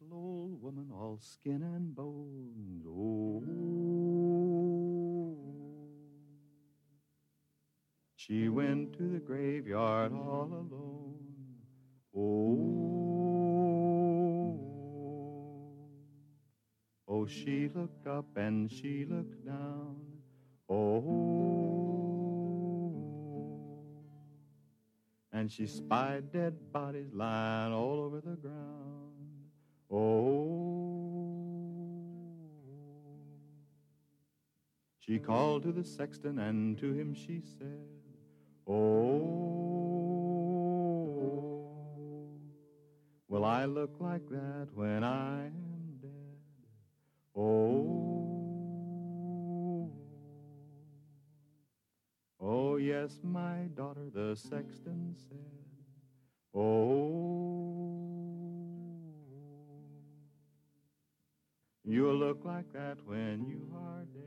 little old woman, all skin and bones. Oh, she went to the graveyard all alone. Oh, oh, she looked up and she looked down. Oh, and she spied dead bodies lying all over the ground. Oh, she called to the sexton and to him she said, oh, will I look like that when I am dead? Oh, oh, yes, my daughter, the sexton said. Oh, you'll look like that when you are dead.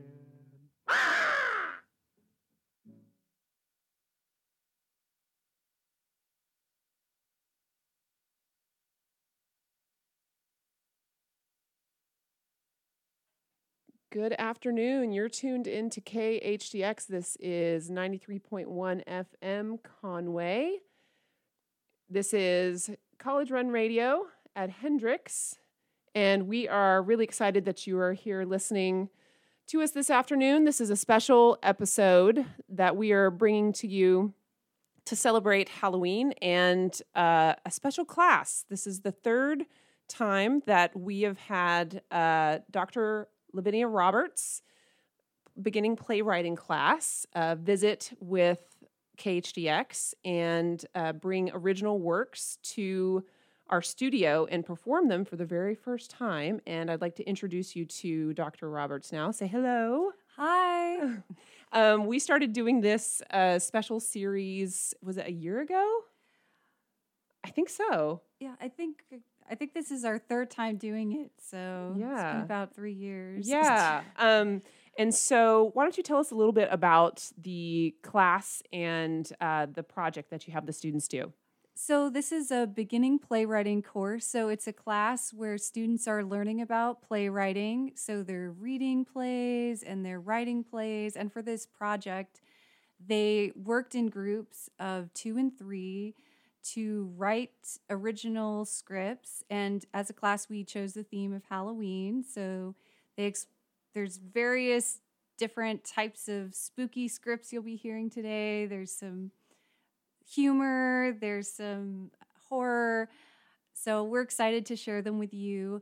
Good afternoon. You're tuned into KHDX. This is 93.1 FM Conway. This is College Run Radio at Hendrix, and we are really excited that you are here listening to us this afternoon. This is a special episode that we are bringing to you to celebrate Halloween and a special class. This is the third time that we have had Dr. Lavinia Roberts, beginning playwriting class, visit with KHDX and bring original works to our studio and perform them for the very first time. And I'd like to introduce you to Dr. Roberts now. Say hello. Hi. We started doing this special series, was it a year ago? I think so. Yeah, I think this is our third time doing it, so it's been about 3 years. Yeah. And so why don't you tell us a little bit about the class and the project that you have the students do? So this is a beginning playwriting course. So it's a class where students are learning about playwriting. So they're reading plays and they're writing plays. And for this project, they worked in groups of 2 and 3 to write original scripts. And as a class, we chose the theme of Halloween. So there's various different types of spooky scripts you'll be hearing today. There's some humor, there's some horror. So we're excited to share them with you.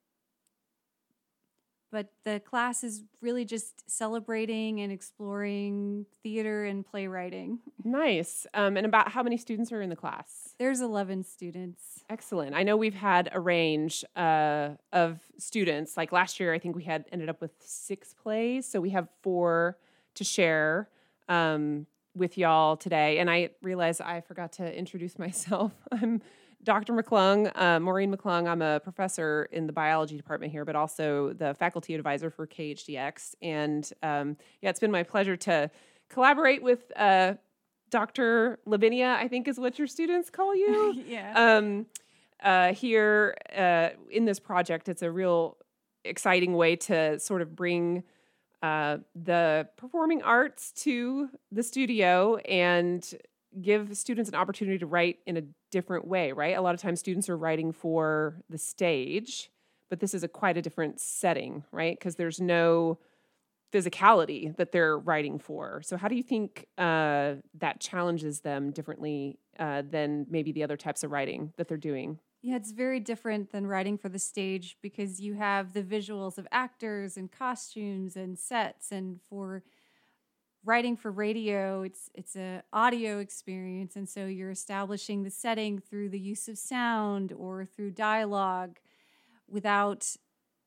But the class is really just celebrating and exploring theater and playwriting. Nice. And about how many students are in the class? There's 11 students. Excellent. I know we've had a range of students. Like last year, I think we ended up with 6 plays. So we have 4 to share with y'all today. And I realized I forgot to introduce myself. I'm Dr. McClung, Maureen McClung. I'm a professor in the biology department here, but also the faculty advisor for KHDX. And it's been my pleasure to collaborate with Dr. Lavinia, I think is what your students call you. Yeah. Here in this project, it's a real exciting way to sort of bring the performing arts to the studio and give students an opportunity to write in a different way, right? A lot of times students are writing for the stage, but this is quite a different setting, right? Because there's no physicality that they're writing for. So how do you think that challenges them differently than maybe the other types of writing that they're doing? Yeah, it's very different than writing for the stage because you have the visuals of actors and costumes and sets, and for writing for radio, it's a audio experience, and so you're establishing the setting through the use of sound or through dialogue without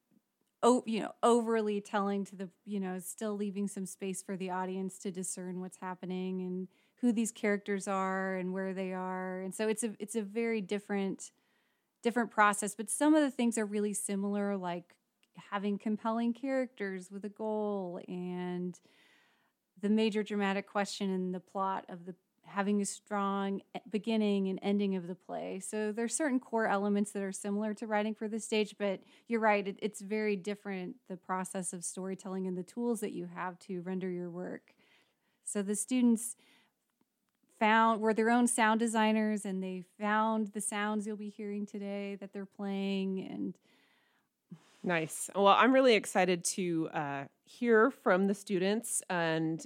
overly telling to the, still leaving some space for the audience to discern what's happening and who these characters are and where they are. And so it's a very different process, but some of the things are really similar, like having compelling characters with a goal and the major dramatic question in the plot of the having a strong beginning and ending of the play. So there's certain core elements that are similar to writing for the stage, but you're right, it's very different, the process of storytelling and the tools that you have to render your work. So the students were their own sound designers, and they found the sounds you'll be hearing today that they're playing. And nice. Well, I'm really excited to hear from the students and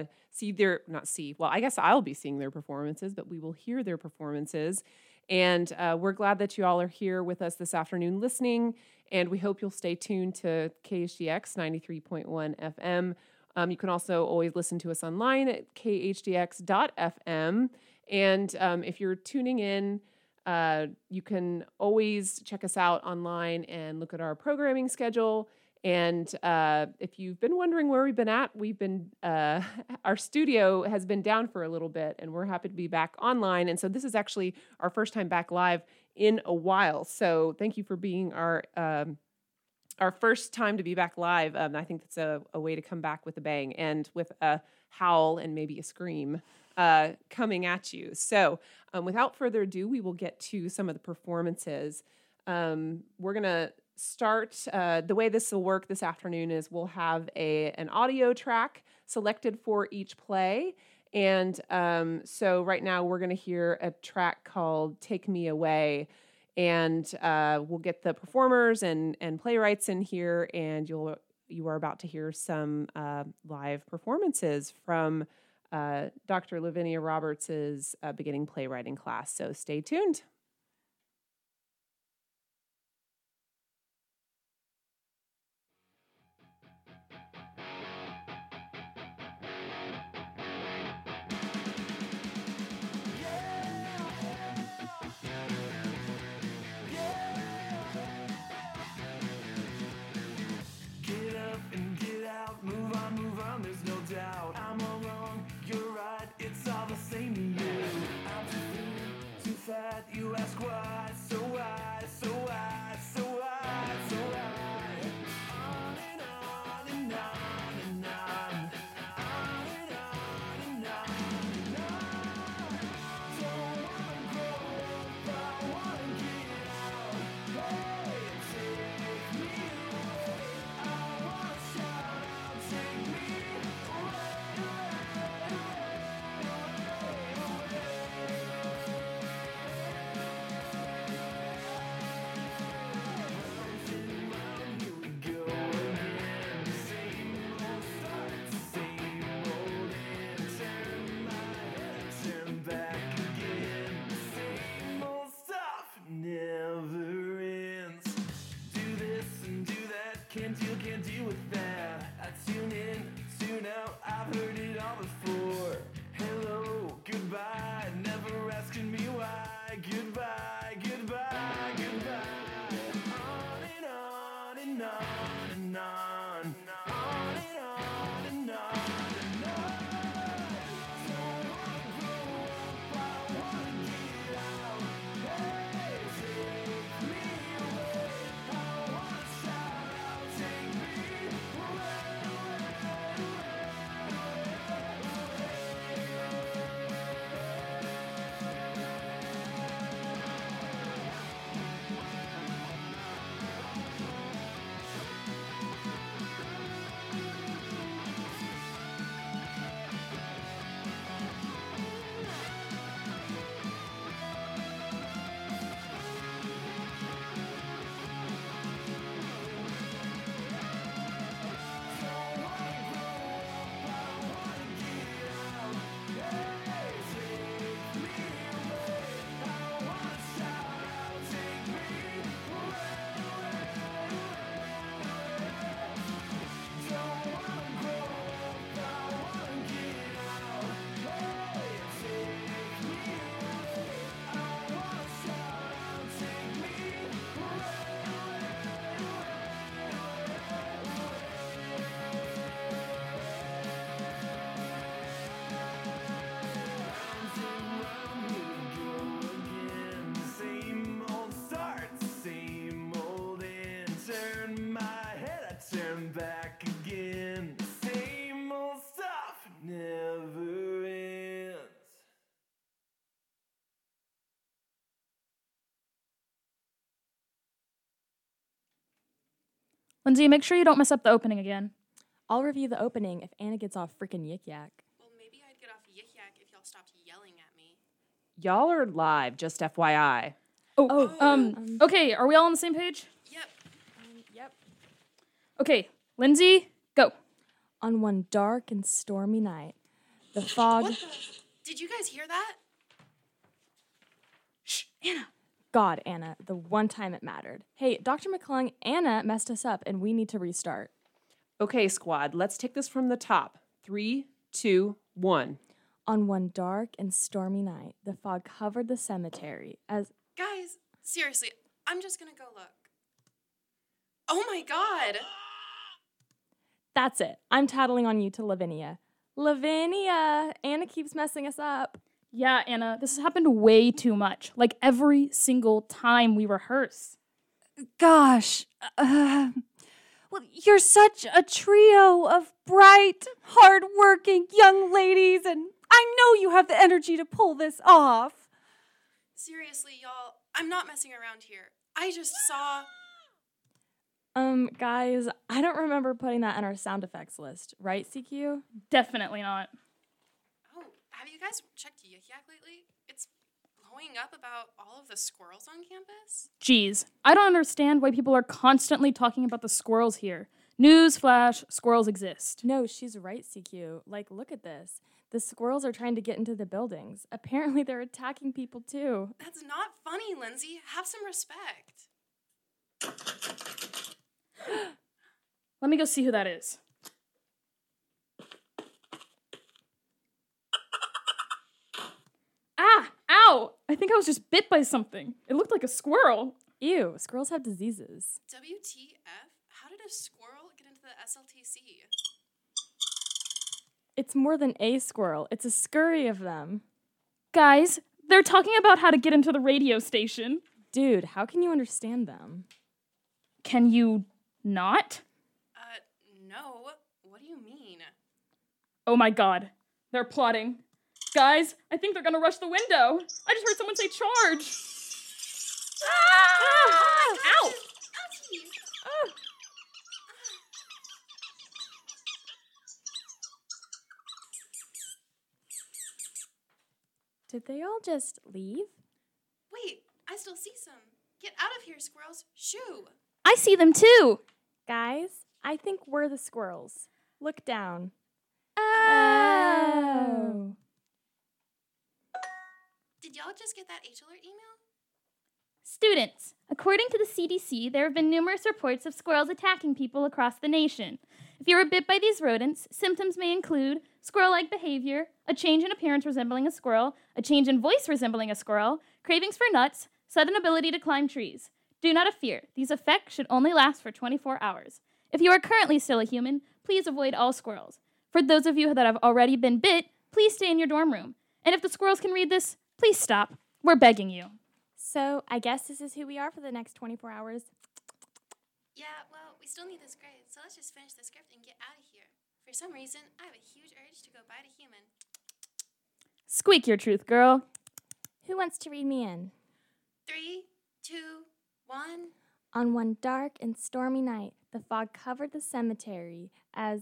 I guess I'll be seeing their performances, but we will hear their performances. And we're glad that you all are here with us this afternoon listening, and we hope you'll stay tuned to KHDX 93.1 FM. You can also always listen to us online at khdx.fm. And if you're tuning in, you can always check us out online and look at our programming schedule. And if you've been wondering where we've been, our studio has been down for a little bit, and we're happy to be back online. And so this is actually our first time back live in a while. So thank you for being our first time to be back live. I think that's a way to come back with a bang and with a howl and maybe a scream coming at you. So without further ado, we will get to some of the performances. We're going to start. The way this will work this afternoon is we'll have an audio track selected for each play. And so right now we're going to hear a track called Take Me Away. And we'll get the performers and playwrights in here, and you are about to hear some live performances from Dr. Lavinia Roberts' beginning playwriting class. So stay tuned. You ask why, so why, so why, so why, so why? On and on and on and on. On and on and on and on. Don't wanna grow up, I wanna get out. Hey, take me away. I wanna shout out, take me away, away, away, away, away. Can't deal with that. I tune in, tune out, I've heard it all before. Hello, goodbye, never asking me why. Goodbye, goodbye, goodbye. On and on and on and on. On and on and on and on. Don't wanna grow up, I wanna get out. Hey, take me away. I wanna shout out, take me away, away, away, away. Lindsay, make sure you don't mess up the opening again. I'll review the opening if Anna gets off frickin' Yik Yak. Well, maybe I'd get off Yik Yak if y'all stopped yelling at me. Y'all are live, just FYI. Okay, are we all on the same page? Yep. Yep. Okay, Lindsay, go. On one dark and stormy night, the fog... Did you guys hear that? Shh, Anna. God, Anna, the one time it mattered. Hey, Dr. McClung, Anna messed us up and we need to restart. Okay, squad, let's take this from the top. 3, 2, 1. On one dark and stormy night, the fog covered the cemetery as... Guys, seriously, I'm just gonna go look. Oh my god! That's it. I'm tattling on you to Lavinia. Lavinia! Anna keeps messing us up. Yeah, Anna, this has happened way too much. Like every single time we rehearse. Gosh. Well, you're such a trio of bright, hardworking young ladies, and I know you have the energy to pull this off. Seriously, y'all, I'm not messing around here. I just saw... Guys, I don't remember putting that in our sound effects list, right, CQ? Definitely not. Oh, have you guys checked Yik Yak lately? It's blowing up about all of the squirrels on campus. Geez, I don't understand why people are constantly talking about the squirrels here. Newsflash, squirrels exist. No, she's right, CQ. Like, look at this. The squirrels are trying to get into the buildings. Apparently, they're attacking people, too. That's not funny, Lindsay. Have some respect. Let me go see who that is. Ah! Ow! I think I was just bit by something. It looked like a squirrel. Ew, squirrels have diseases. WTF? How did a squirrel get into the SLTC? It's more than a squirrel. It's a scurry of them. Guys, they're talking about how to get into the radio station. Dude, how can you understand them? Can you not? No. What do you mean? Oh my god. They're plotting. Guys, I think they're gonna rush the window. I just heard someone say charge. Ah! Ow! Ouchie! Did they all just leave? Wait, I still see some. Get out of here, squirrels. Shoo! I see them too. Guys, I think we're the squirrels. Look down. Oh. Did y'all just get that H-alert email? Students, according to the CDC, there have been numerous reports of squirrels attacking people across the nation. If you are bit by these rodents, symptoms may include squirrel-like behavior, a change in appearance resembling a squirrel, a change in voice resembling a squirrel, cravings for nuts, sudden ability to climb trees. Do not fear. These effects should only last for 24 hours. If you are currently still a human, please avoid all squirrels. For those of you that have already been bit, please stay in your dorm room. And if the squirrels can read this, please stop. We're begging you. So, I guess this is who we are for the next 24 hours. Yeah, well, we still need this grade, so let's just finish the script and get out of here. For some reason, I have a huge urge to go bite a human. Squeak your truth, girl. Who wants to read me in? 3, 2, 1. On one dark and stormy night, the fog covered the cemetery as...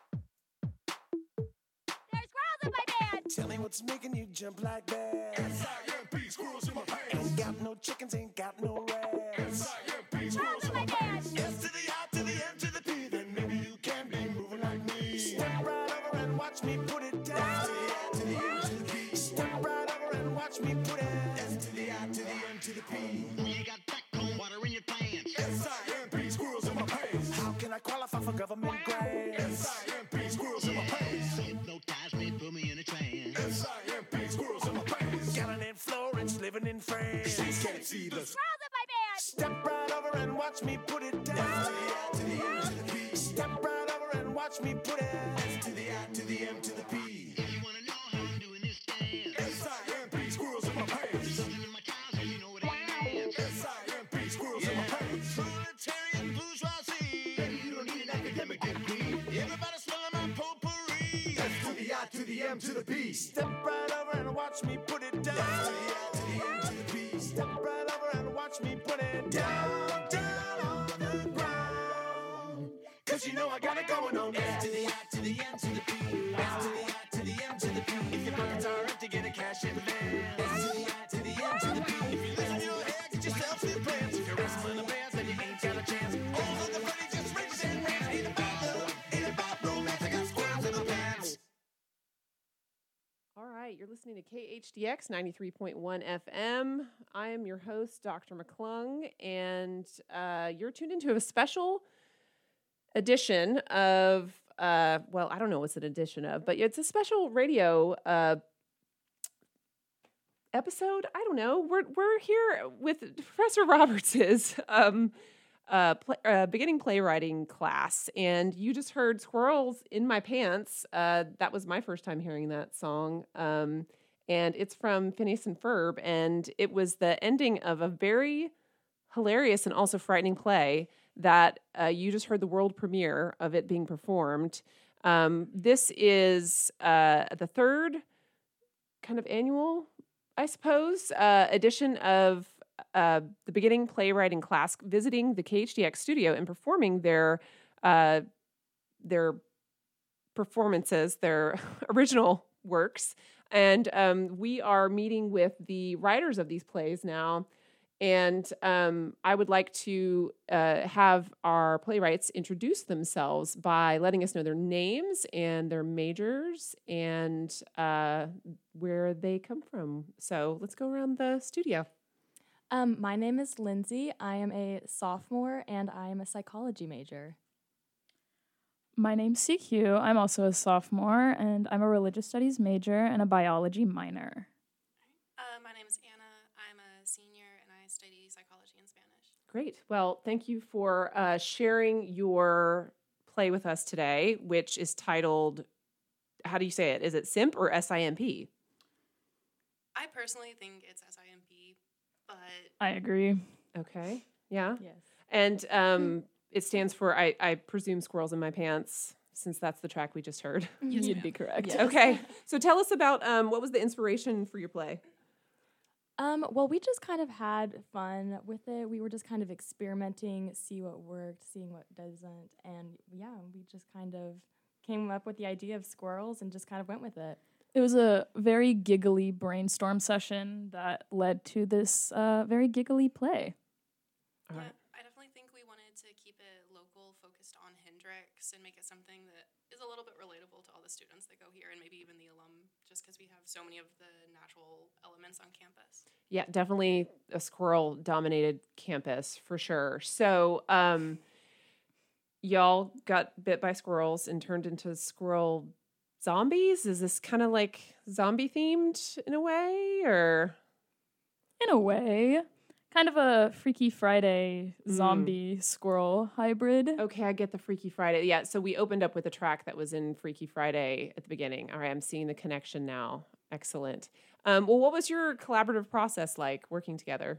There's squirrels in my bed! Tell me what's making you jump like that. S-I-M-P, squirrels in my pants. Ain't got no chickens, ain't got no rats. S-I-M-P, squirrels in my pants. S to the I to the M to the P, then maybe you can be moving like me. Step right over and watch me put it down. S to the I to the M to the P. Step right over and watch me put it. S to the I to the M to the P. You got backbone water in your pants. S-I-M-P, squirrels in my pants. How can I qualify for government grants? S-I-M-P, squirrels in my pants. Hypnotize me, put me in a trance. S-I-M-P, squirrels in my pants. Got in Florence, living in France. She can't see the Squirrels in my bed! Step right over and watch me put it down. S to the I to the M to the P. Step right over and watch me put it. S to the I to the M to the P. If you wanna know how I'm doing this dance, S-I-M-P, squirrels in my pants. something in my trousers, you know it ain't dance. S-I-M-P, squirrels in my pants. Proletarian bourgeoisie. You don't need an academic degree. Everybody smelling my potpourri. S to the I to the M to the P. Step right over and watch me put it down. S to the I to the M to the P. Step right over and watch me put it down, down on the ground. got going on. S to the I to the M to the P. S to the I to the M to the P. If your pockets are empty, get a cash in advance. S to the I to the M to the P. If you lose your hair, get yourself some plans. If you're wrestling a band, then you ain't got a chance. All of the money just riches and rants. Ain't about love, ain't about romance. I got squirrels in my pants. All right, you're listening to KHDX 93.1 FM. I am your host, Dr. McClung, and you're tuned into a special edition of, well, I don't know what's an edition of, but it's a special radio episode. I don't know. We're here with Professor Roberts's beginning playwriting class, and you just heard "Squirrels in My Pants." That was my first time hearing that song, and it's from Phineas and Ferb, and it was the ending of a very hilarious and also frightening play that you just heard the world premiere of it being performed. This is the third kind of annual, I suppose, edition of the beginning playwriting class visiting the KHDX studio and performing their performances, their original works. And we are meeting with the writers of these plays now. And I would like to have our playwrights introduce themselves by letting us know their names and their majors and where they come from. So let's go around the studio. My name is Lindsay. I am a sophomore, and I am a psychology major. My name's CQ. I'm also a sophomore, and I'm a religious studies major and a biology minor. My name is Anna. I'm a senior and I study psychology and Spanish. Great. Well, thank you for sharing your play with us today, which is titled, how do you say it? Is it SIMP or SIMP? I personally think it's SIMP, but I agree. Okay. Yeah. Yes. And it stands for, I presume, Squirrels in My Pants, since that's the track we just heard. Yes, You'd ma'am. be correct. Yes. Okay. So tell us about what was the inspiration for your play? Well, we just kind of had fun with it. We were just kind of experimenting, see what worked, seeing what doesn't. And yeah, we just kind of came up with the idea of squirrels and just kind of went with it. It was a very giggly brainstorm session that led to this very giggly play. All Yeah, right. I definitely think we wanted to keep it local, focused on Hendrix, and make it something that is a little bit relatable to all the students that go here and maybe even the alum, just because we have so many of the natural elements on campus. Yeah, definitely a squirrel-dominated campus for sure. So, y'all got bit by squirrels and turned into squirrel zombies? Is this kind of like zombie themed in a way, or? In a way, kind of a Freaky Friday zombie squirrel hybrid. Okay, I get the Freaky Friday. Yeah, so we opened up with a track that was in Freaky Friday at the beginning. All right, I'm seeing the connection now. Excellent. Well, what was your collaborative process like working together?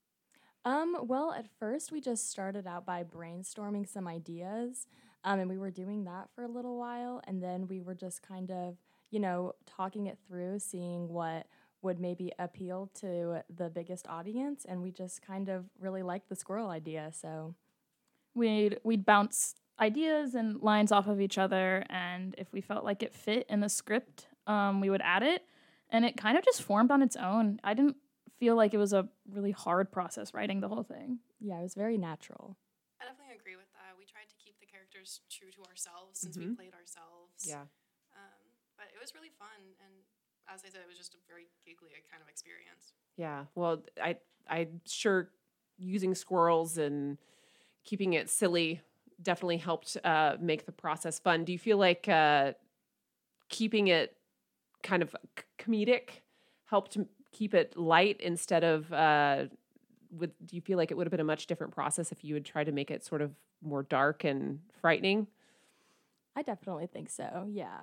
Well, at first we just started out by brainstorming some ideas, and we were doing that for a little while, and then we were just kind of, talking it through, seeing what would maybe appeal to the biggest audience, and we just kind of really liked the squirrel idea, so. We'd bounce ideas and lines off of each other, and if we felt like it fit in the script, we would add it, and it kind of just formed on its own. I didn't feel like it was a really hard process writing the whole thing. Yeah, it was very natural. I definitely agree with that. We tried to keep the characters true to ourselves since we played ourselves. Yeah. But it was really fun, and as I said, it was just a very giggly kind of experience. Yeah. Well, I'm sure using squirrels and keeping it silly definitely helped make the process fun. Do you feel like keeping it kind of comedic helped keep it light instead of do you feel like it would have been a much different process if you had tried to make it sort of more dark and frightening? I definitely think so, yeah.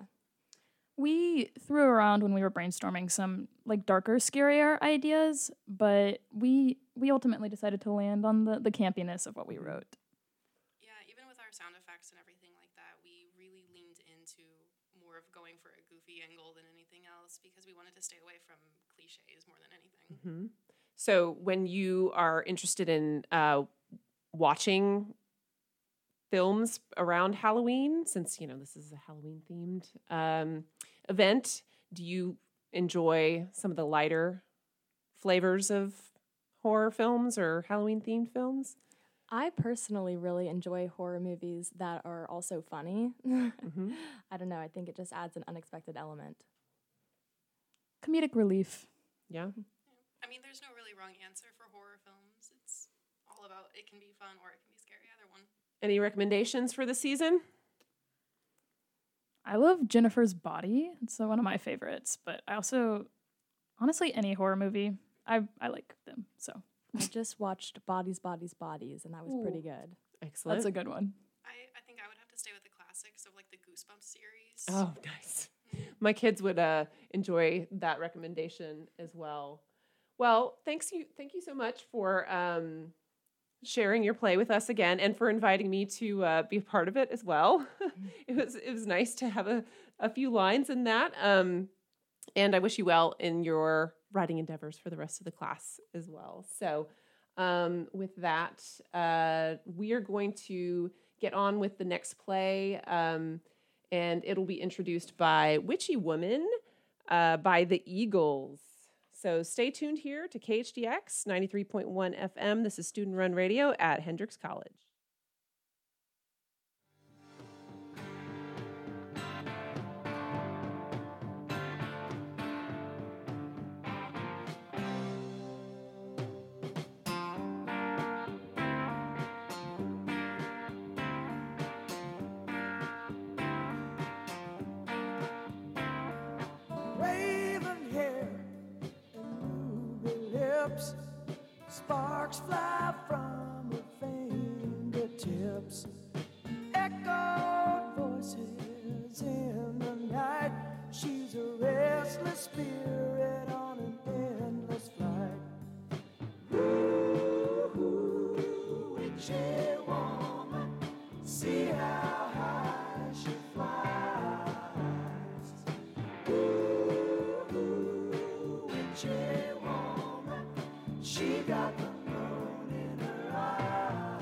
We threw around when we were brainstorming some like darker, scarier ideas, but we ultimately decided to land on the campiness of what we wrote. Yeah, even with our sound effects and everything like that, we really leaned into more of going for a goofy angle than anything else because we wanted to stay away from cliches more than anything. Mm-hmm. So when you are interested in watching films around Halloween, since, this is a Halloween themed event. Do you enjoy some of the lighter flavors of horror films or Halloween themed films? I personally really enjoy horror movies that are also funny. Mm-hmm. I don't know. I think it just adds an unexpected element. Comedic relief. Yeah. I mean, there's no really wrong answer for horror films. It's all about it can be fun or it can be scary, either one. Any recommendations for the season? I love Jennifer's Body. It's one of my favorites, but I also, honestly, any horror movie, I like them. So I just watched Bodies, Bodies, Bodies, and that was pretty good. Excellent. that's a good one. I think I would have to stay with the classics of like the Goosebumps series. Oh, nice. My kids would enjoy that recommendation as well. Well, thank you so much for sharing your play with us again, and for inviting me to be a part of it as well. It was nice to have a few lines in that. And I wish you well in your writing endeavors for the rest of the class as well. So with that, we are going to get on with the next play, and it'll be introduced by Witchy Woman by the Eagles. So stay tuned here to KHDX 93.1 FM. This is Student Run Radio at Hendrix College. Raven hair and ruby lips, sparks fly from her fingertips. Echoed voices in the night. She's a restless spirit on an endless flight. Ooh, witchy woman, see how high she flies. Witchy woman, she got the moon in her eye.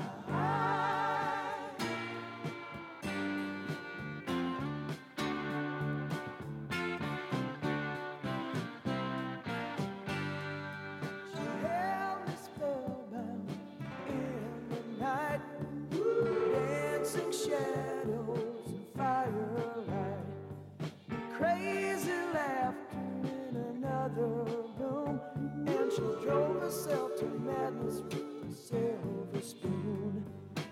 She held me spellbound in the night, dancing shadows and firelight. Crazy laughter in another room, and she drove herself to madness with a silver spoon.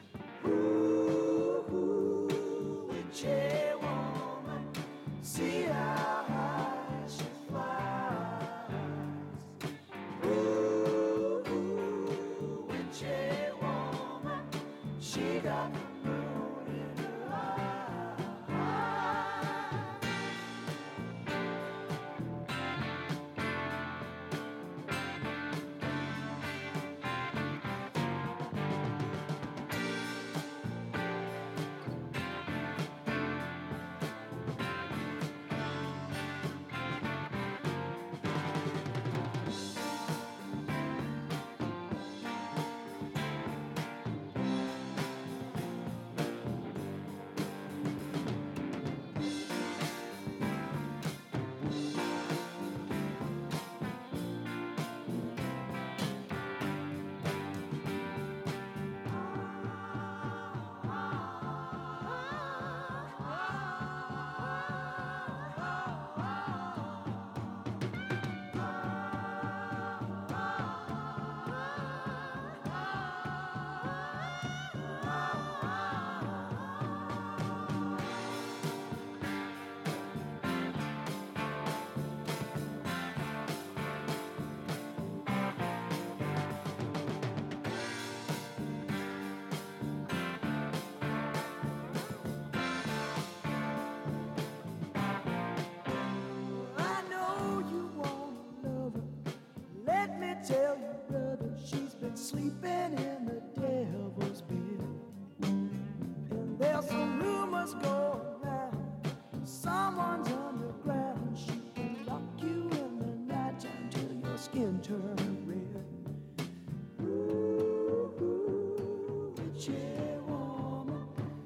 Ooh, witchy woman, see how high she flies. Ooh, witchy woman, she got the moon in her eye. I know you want to love her. Let me tell you, brother, she's been sleeping in the devil's bed. And there's some rumors going around. Someone's underground. She can lock you in the night until your skin turns red. Ooh, witchy woman,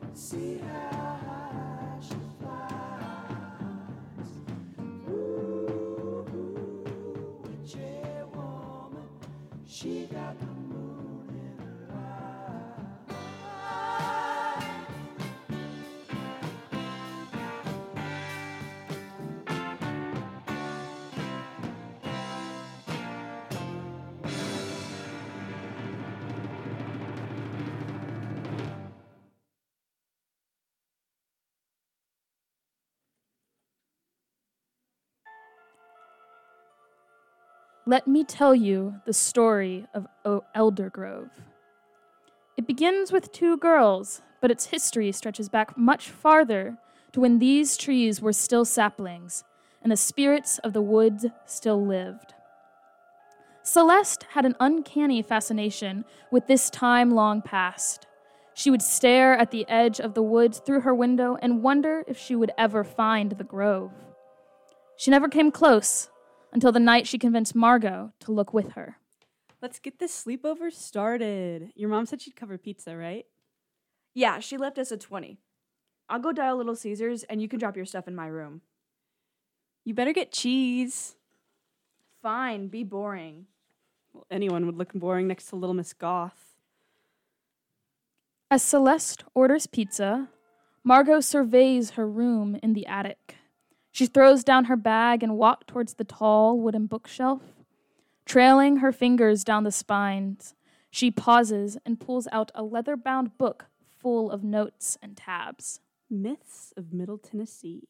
Let me tell you the story of Eldergrove. It begins with 2 girls, but its history stretches back much farther to when these trees were still saplings and the spirits of the woods still lived. Celeste had an uncanny fascination with this time long past. She would stare at the edge of the woods through her window and wonder if she would ever find the grove. She never came close until the night she convinced Margot to look with her. Let's get this sleepover started. Your mom said she'd cover pizza, right? Yeah, she left us a 20. I'll go dial Little Caesars, and you can drop your stuff in my room. You better get cheese. Fine, be boring. Well, anyone would look boring next to Little Miss Goth. As Celeste orders pizza, Margot surveys her room in the attic. She throws down her bag and walks towards the tall wooden bookshelf. Trailing her fingers down the spines, she pauses and pulls out a leather-bound book full of notes and tabs. Myths of Middle Tennessee.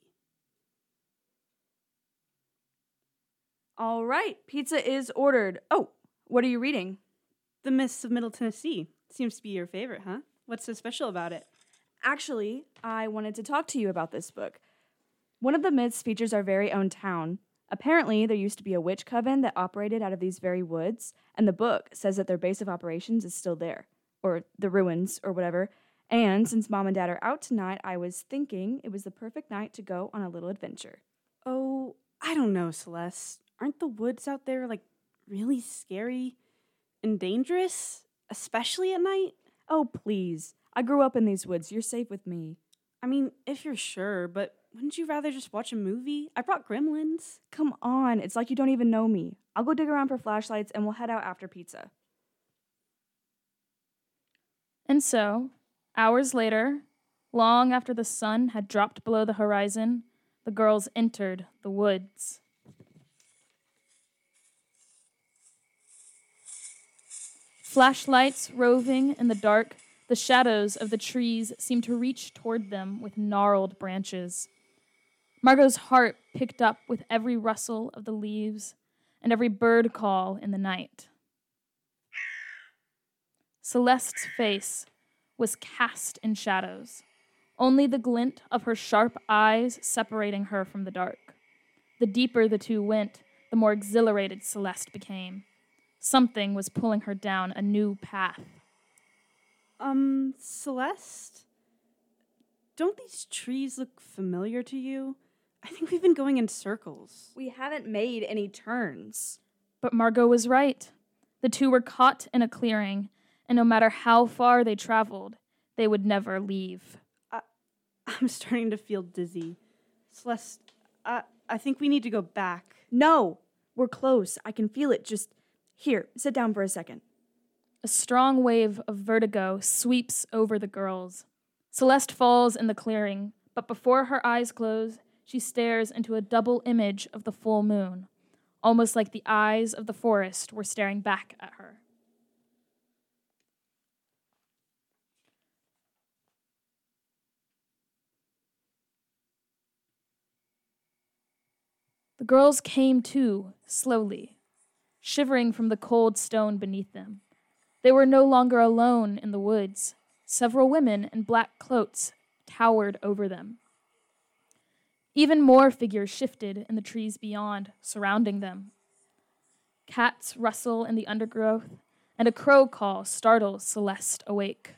All right, pizza is ordered. Oh, what are you reading? The Myths of Middle Tennessee. Seems to be your favorite, huh? What's so special about it? Actually, I wanted to talk to you about this book. One of the myths features our very own town. Apparently, there used to be a witch coven that operated out of these very woods, and the book says that their base of operations is still there, or the ruins, or whatever. And since Mom and Dad are out tonight, I was thinking it was the perfect night to go on a little adventure. Oh, I don't know, Celeste. Aren't the woods out there, really scary and dangerous? Especially at night? Oh, please. I grew up in these woods. You're safe with me. I mean, if you're sure, but wouldn't you rather just watch a movie? I brought Gremlins. Come on. It's like you don't even know me. I'll go dig around for flashlights and we'll head out after pizza. And so, hours later, long after the sun had dropped below the horizon, the girls entered the woods. Flashlights roving in the dark, the shadows of the trees seemed to reach toward them with gnarled branches. Margot's heart picked up with every rustle of the leaves and every bird call in the night. Celeste's face was cast in shadows, only the glint of her sharp eyes separating her from the dark. The deeper the two went, the more exhilarated Celeste became. Something was pulling her down a new path. Celeste? Don't these trees look familiar to you? I think we've been going in circles. We haven't made any turns. But Margot was right. The two were caught in a clearing, and no matter how far they traveled, they would never leave. I'm starting to feel dizzy. Celeste, I think we need to go back. No, we're close. I can feel it. Just here, sit down for a second. A strong wave of vertigo sweeps over the girls. Celeste falls in the clearing, but before her eyes close, she stares into a double image of the full moon, almost like the eyes of the forest were staring back at her. The girls came to, slowly, shivering from the cold stone beneath them. They were no longer alone in the woods. Several women in black cloaks towered over them. Even more figures shifted in the trees beyond, surrounding them. Cats rustle in the undergrowth, and a crow call startles Celeste awake.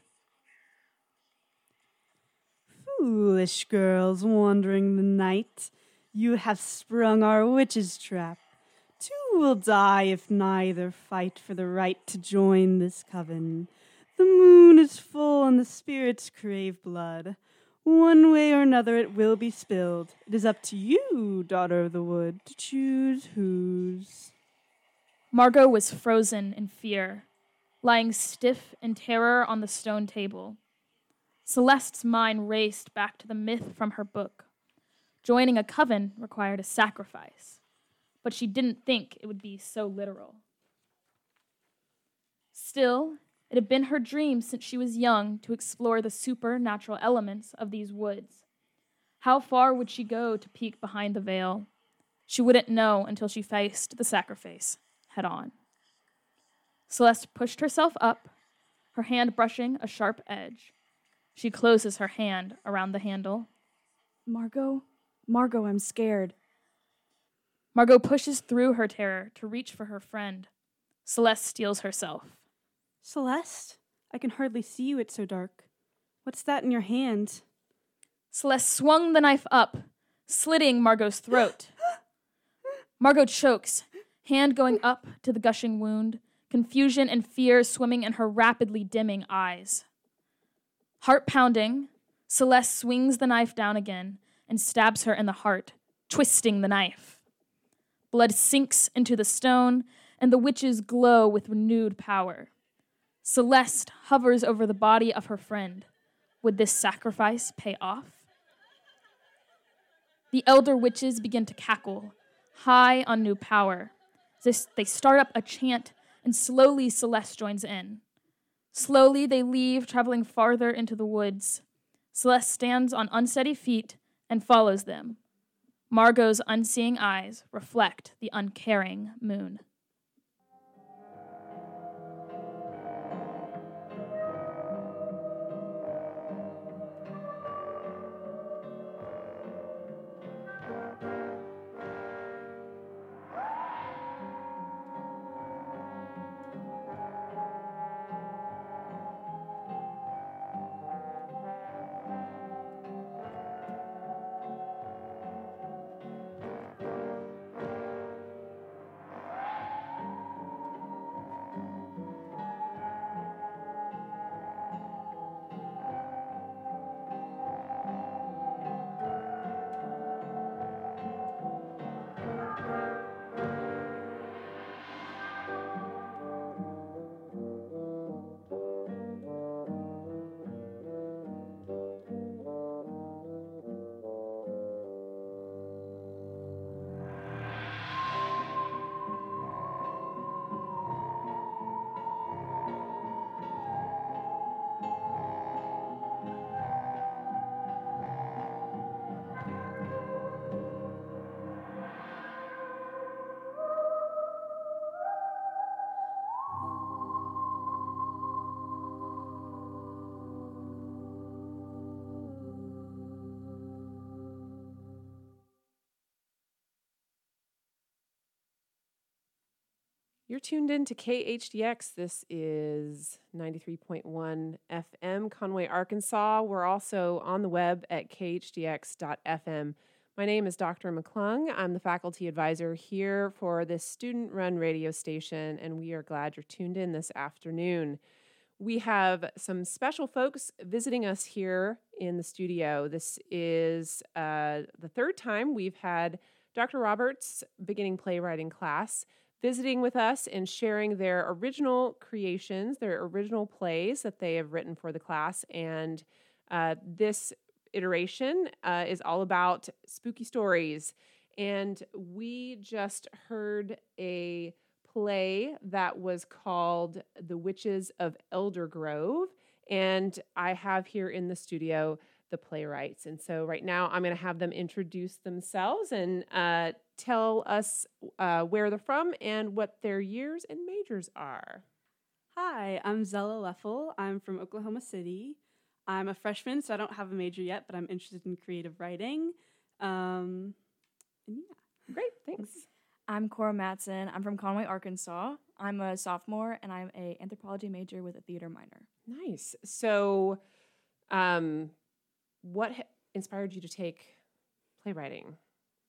Foolish girls wandering the night, you have sprung our witch's trap. Two will die if neither fight for the right to join this coven. The moon is full and the spirits crave blood. One way or another it will be spilled. It is up to you, daughter of the wood, to choose whose. Margot was frozen in fear, lying stiff in terror on the stone table. Celeste's mind raced back to the myth from her book. Joining a coven required a sacrifice, but she didn't think it would be so literal. Still, it had been her dream since she was young to explore the supernatural elements of these woods. How far would she go to peek behind the veil? She wouldn't know until she faced the sacrifice head on. Celeste pushed herself up, her hand brushing a sharp edge. She closes her hand around the handle. Margot, I'm scared. Margot pushes through her terror to reach for her friend. Celeste steels herself. Celeste, I can hardly see you, it's so dark. What's that in your hand? Celeste swung the knife up, slitting Margot's throat. Margot chokes, hand going up to the gushing wound, confusion and fear swimming in her rapidly dimming eyes. Heart pounding, Celeste swings the knife down again and stabs her in the heart, twisting the knife. Blood sinks into the stone, and the witches glow with renewed power. Celeste hovers over the body of her friend. Would this sacrifice pay off? The elder witches begin to cackle, high on new power. They start up a chant, and slowly Celeste joins in. Slowly they leave, traveling farther into the woods. Celeste stands on unsteady feet and follows them. Margot's unseeing eyes reflect the uncaring moon. You're tuned in to KHDX. This is 93.1 FM, Conway, Arkansas. We're also on the web at khdx.fm. My name is Dr. McClung. I'm the faculty advisor here for this student-run radio station, and we are glad you're tuned in this afternoon. We have some special folks visiting us here in the studio. This is the third time we've had Dr. Roberts' beginning playwriting class visiting with us and sharing their original creations, their original plays that they have written for the class. And this iteration is all about spooky stories. And we just heard a play that was called The Witches of Elder Grove. And I have here in the studio the playwrights. And so right now I'm going to have them introduce themselves and tell us where they're from and what their years and majors are. Hi, I'm Zella Leffel. I'm from Oklahoma City. I'm a freshman, so I don't have a major yet, but I'm interested in creative writing. And yeah. Great, thanks. I'm Cora Matson. I'm from Conway, Arkansas. I'm a sophomore, and I'm an anthropology major with a theater minor. Nice. So what inspired you to take playwriting?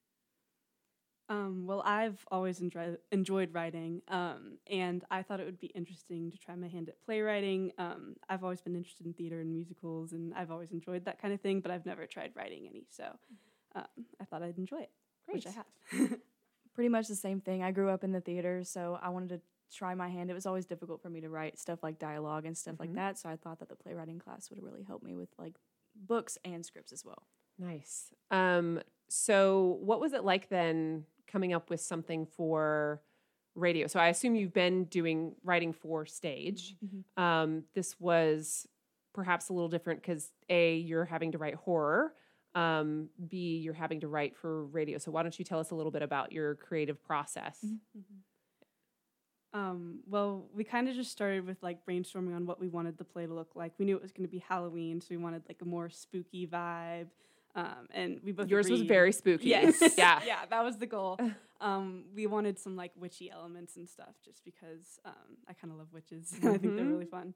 Well, I've always enjoyed writing, and I thought it would be interesting to try my hand at playwriting. I've always been interested in theater and musicals, and I've always enjoyed that kind of thing, but I've never tried writing any, so I thought I'd enjoy it, Great. which I have. Pretty much the same thing. I grew up in the theater, so I wanted to try my hand. It was always difficult for me to write stuff like dialogue and stuff like that, so I thought that the playwriting class would really help me with like books and scripts as well. Nice. So what was it like then coming up with something for radio? So I assume you've been doing writing for stage. This was perhaps a little different because A, you're having to write horror. B, you're having to write for radio. So why don't you tell us a little bit about your creative process? Well, we kind of just started with like brainstorming on what we wanted the play to look like. We knew it was going to be Halloween, so we wanted like a more spooky vibe. And we both Yours was agreed- very spooky. Yes, Yeah. yeah, that was the goal. We wanted some like witchy elements and stuff, just because I kind of love witches. I think they're really fun.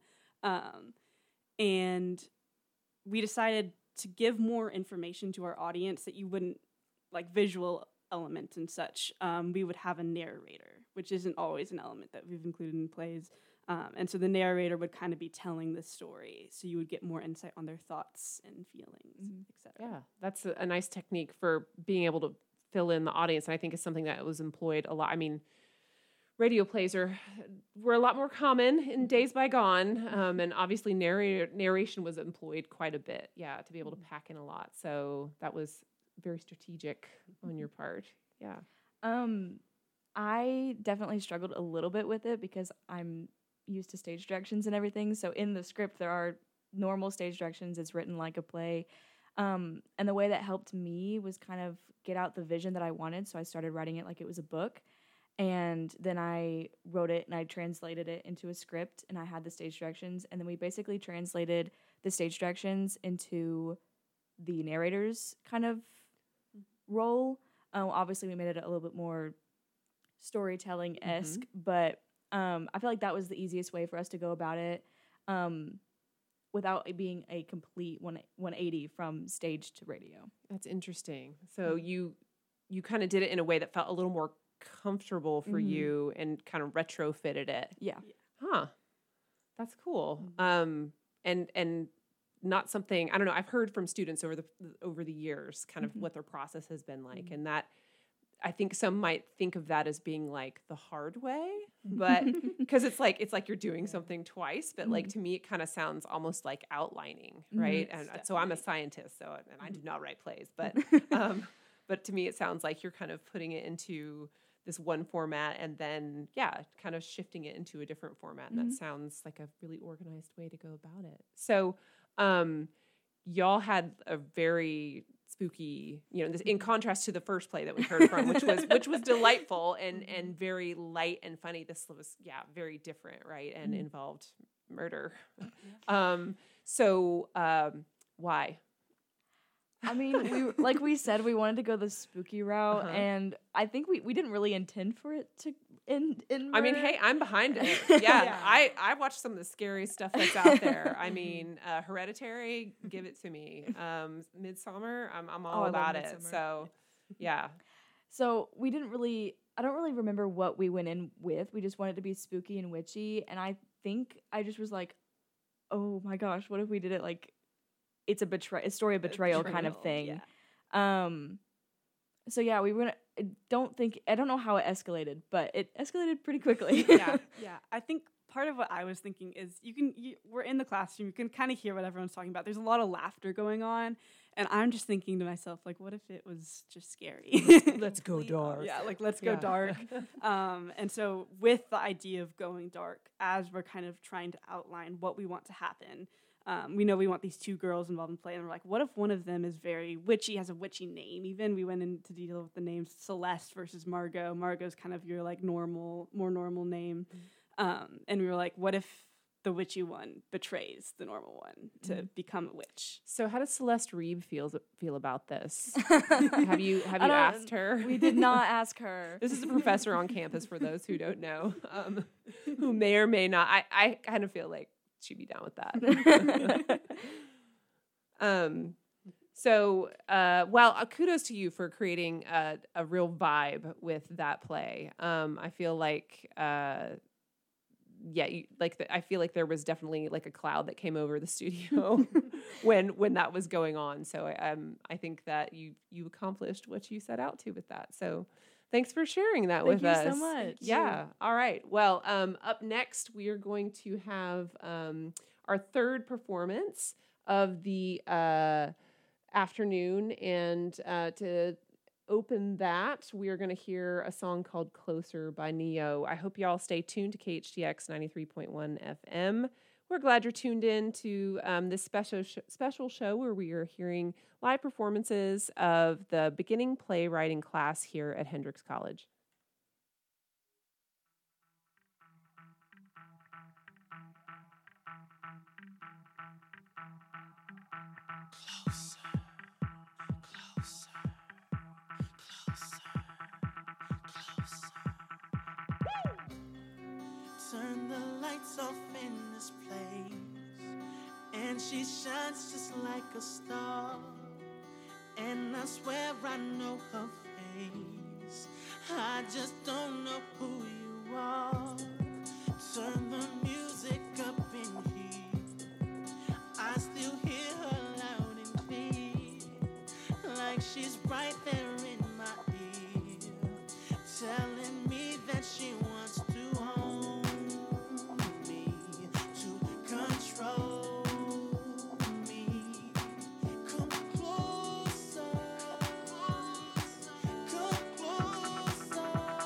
And we decided to give more information to our audience that you wouldn't like visual element and such. We would have a narrator, which isn't always an element that we've included in plays. And so the narrator would kind of be telling the story, so you would get more insight on their thoughts and feelings, etc. Yeah, that's a nice technique for being able to fill in the audience, and I think it's something that was employed a lot. I mean, radio plays were a lot more common in days bygone, and obviously narration was employed quite a bit. Yeah, to be able to pack in a lot. So that was very strategic on your part. Yeah. I definitely struggled a little bit with it because I'm used to stage directions and everything. So in the script, there are normal stage directions. It's written like a play. And the way that helped me was kind of get out the vision that I wanted. So I started writing it like it was a book. And then I wrote it and I translated it into a script, and I had the stage directions. And then we basically translated the stage directions into the narrator's kind of role. Obviously, we made it a little bit more storytelling-esque, but I feel like that was the easiest way for us to go about it without it being a complete 180 from stage to radio. That's interesting. So you kind of did it in a way that felt a little more comfortable for you and kind of retrofitted it. Yeah. Huh. That's cool. And not something, I don't know, I've heard from students over the years kind of what their process has been like, and that I think some might think of that as being like the hard way, but because it's like you're doing something twice, but like to me it kind of sounds almost like outlining, right? And so I'm a scientist, so and I do not write plays, but to me it sounds like you're kind of putting it into this one format and then kind of shifting it into a different format. And that sounds like a really organized way to go about it. So y'all had a very spooky, this, in contrast to the first play that we heard from, which was delightful and very light and funny. This was very different, right? And involved murder. So why? I mean, like we said, we wanted to go the spooky route, and I think we didn't really intend for it to end in murder. I mean, hey, I'm behind it. Yeah. I watched some of the scary stuff that's out there. I mean, Hereditary, give it to me. Midsommar, I'm all about it. So, yeah. So I don't really remember what we went in with. We just wanted to be spooky and witchy, and I think I just was like, oh my gosh, what if we did it like it's a story of betrayal kind of thing. Yeah. So yeah, we were. I don't know how it escalated, but it escalated pretty quickly. Yeah. I think part of what I was thinking is we're in the classroom, you can kind of hear what everyone's talking about. There's a lot of laughter going on, and I'm just thinking to myself, like, what if it was just scary? Let's go dark. Yeah, like let's go dark. And so with the idea of going dark, as we're kind of trying to outline what we want to happen. We know we want these two girls involved in play, and we're like, what if one of them is very witchy, has a witchy name? Even we went into detail with the names Celeste versus Margot. Margot's kind of your like more normal name, and we were like, what if the witchy one betrays the normal one to become a witch? So how does Celeste Reeb feel about this? Have you asked her? We did not ask her. This is a professor on campus for those who don't know, who may or may not. I kind of feel like she'd be down with that. Kudos to you for creating a real vibe with that play. I feel like, I feel like there was definitely like a cloud that came over the studio when that was going on. So I think that you accomplished what you set out to with that. So thanks for sharing that with us. Thank you so much. Yeah. All right. Well, up next, we are going to have our third performance of the afternoon. And to open that, we are going to hear a song called Closer by Neo. I hope y'all stay tuned to KHTX 93.1 FM. We're glad you're tuned in to this special show where we are hearing live performances of the beginning playwriting class here at Hendrix College. Turn the lights off in this place, and she shines just like a star. And I swear I know her face, I just don't know who you are. Turn the music up in here, I still hear her loud and clear, like she's right there in my ear, telling me that she wants to own me, to control me. Come closer, come closer,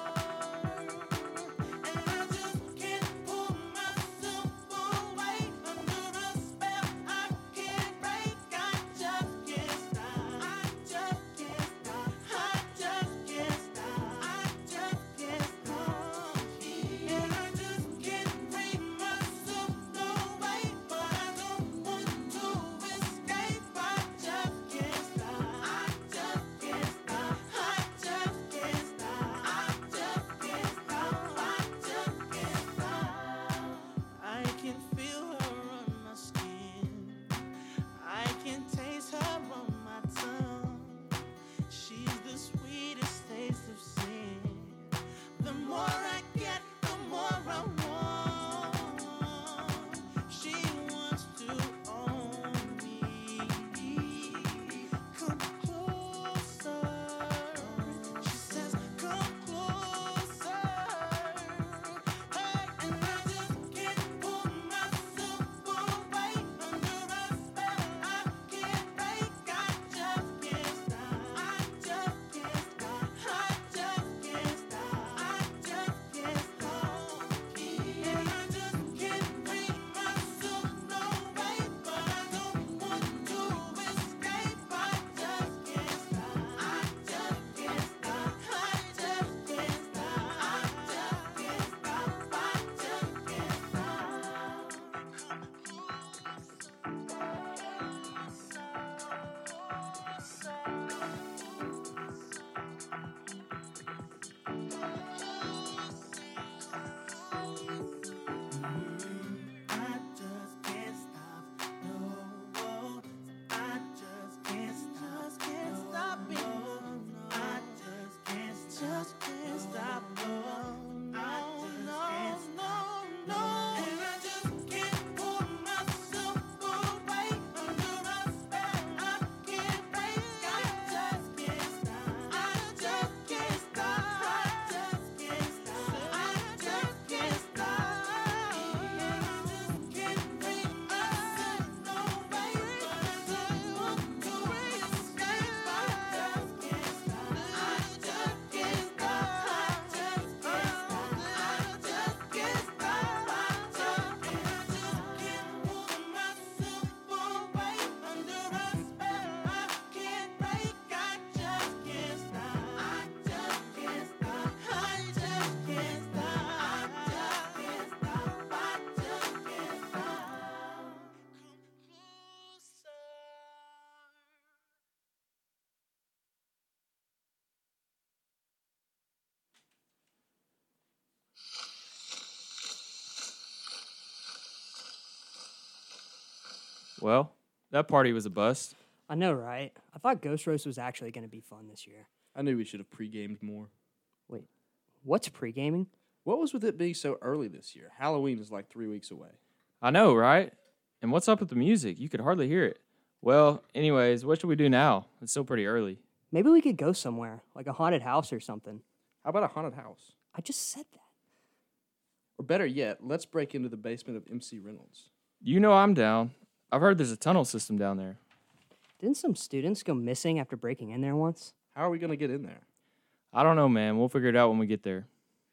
and I just can't pull myself away under a spell I can't break. I just can't stop. I just can't stop. I just can't stop. I just can't stop. And I just can't break myself away, but I don't want to escape. I just can't stop. I just can't stop. I just can't stop. I just can't stop. I just can't stop. I can feel her on my skin, I can taste her on my tongue. She's the sweetest taste of sin. The more I get, the more I want. She wants to own me. Come closer. She says, come closer. Hey, and I just can't pull myself away under a spell I can't break. I just can't stop. I just can't stop. I just can't stop. I just can't stop. And I just can't break myself away, but I don't want to escape. I just can't stop. I just can't stop. I just can't stop. I just can't stop. I just can't stop. I just can't stop, no. I just can't stop it. I just can't stop, no. No. And I just can't pull myself away under a spell I can't break. I just can't stop. I just can't stop. I just can't stop. I just can't stop. And I just can't break myself away, but I don't want to escape. I just can't stop. I just can't stop. I just can't stop. I just can't stop. I just and I just can't pull myself away under a spell I can't break. I just can't stop. I just can't stop. I just can't stop. I just can't stop. I just can't stop. Come closer. Well, that party was a bust. I know, right? I thought Ghost Roast was actually going to be fun this year. I knew we should have pre-gamed more. Wait, what's pre-gaming? What was with it being so early this year? Halloween is like 3 weeks away. I know, right? And what's up with the music? You could hardly hear it. Well, anyways, what should we do now? It's still pretty early. Maybe we could go somewhere, like a haunted house or something. How about a haunted house? I just said that. Or better yet, let's break into the basement of MC Reynolds. You know I'm down. I've heard there's a tunnel system down there. Didn't some students go missing after breaking in there once? How are we going to get in there? I don't know, man. We'll figure it out when we get there.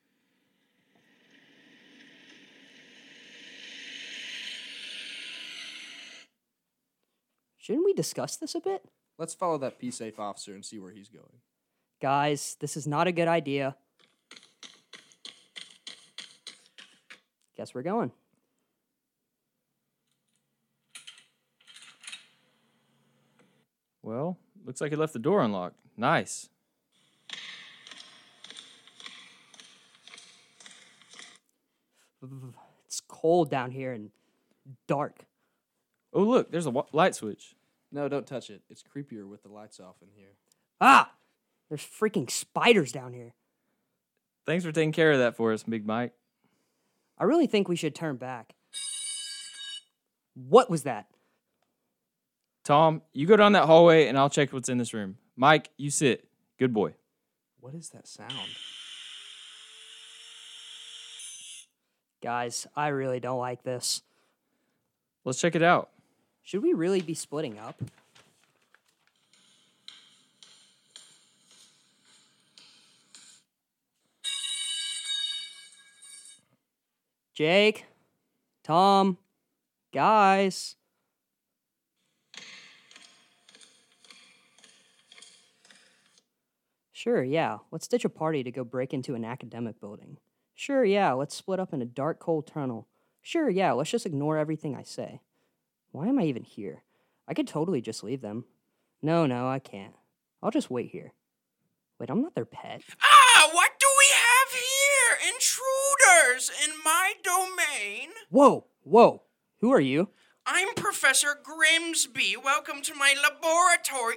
Shouldn't we discuss this a bit? Let's follow that P-Safe officer and see where he's going. Guys, this is not a good idea. Guess we're going. Well, looks like he left the door unlocked. Nice. It's cold down here and dark. Oh, look, there's a light switch. No, don't touch it. It's creepier with the lights off in here. Ah! There's freaking spiders down here. Thanks for taking care of that for us, Big Mike. I really think we should turn back. What was that? Tom, you go down that hallway and I'll check what's in this room. Mike, you sit. Good boy. What is that sound? Guys, I really don't like this. Let's check it out. Should we really be splitting up? Jake, Tom, guys. Sure, yeah, let's ditch a party to go break into an academic building. Sure, yeah, let's split up in a dark, cold tunnel. Sure, yeah, let's just ignore everything I say. Why am I even here? I could totally just leave them. No, I can't. I'll just wait here. Wait, I'm not their pet. Ah, what do we have here? Intruders in my domain. Whoa, who are you? I'm Professor Grimsby. Welcome to my laboratory.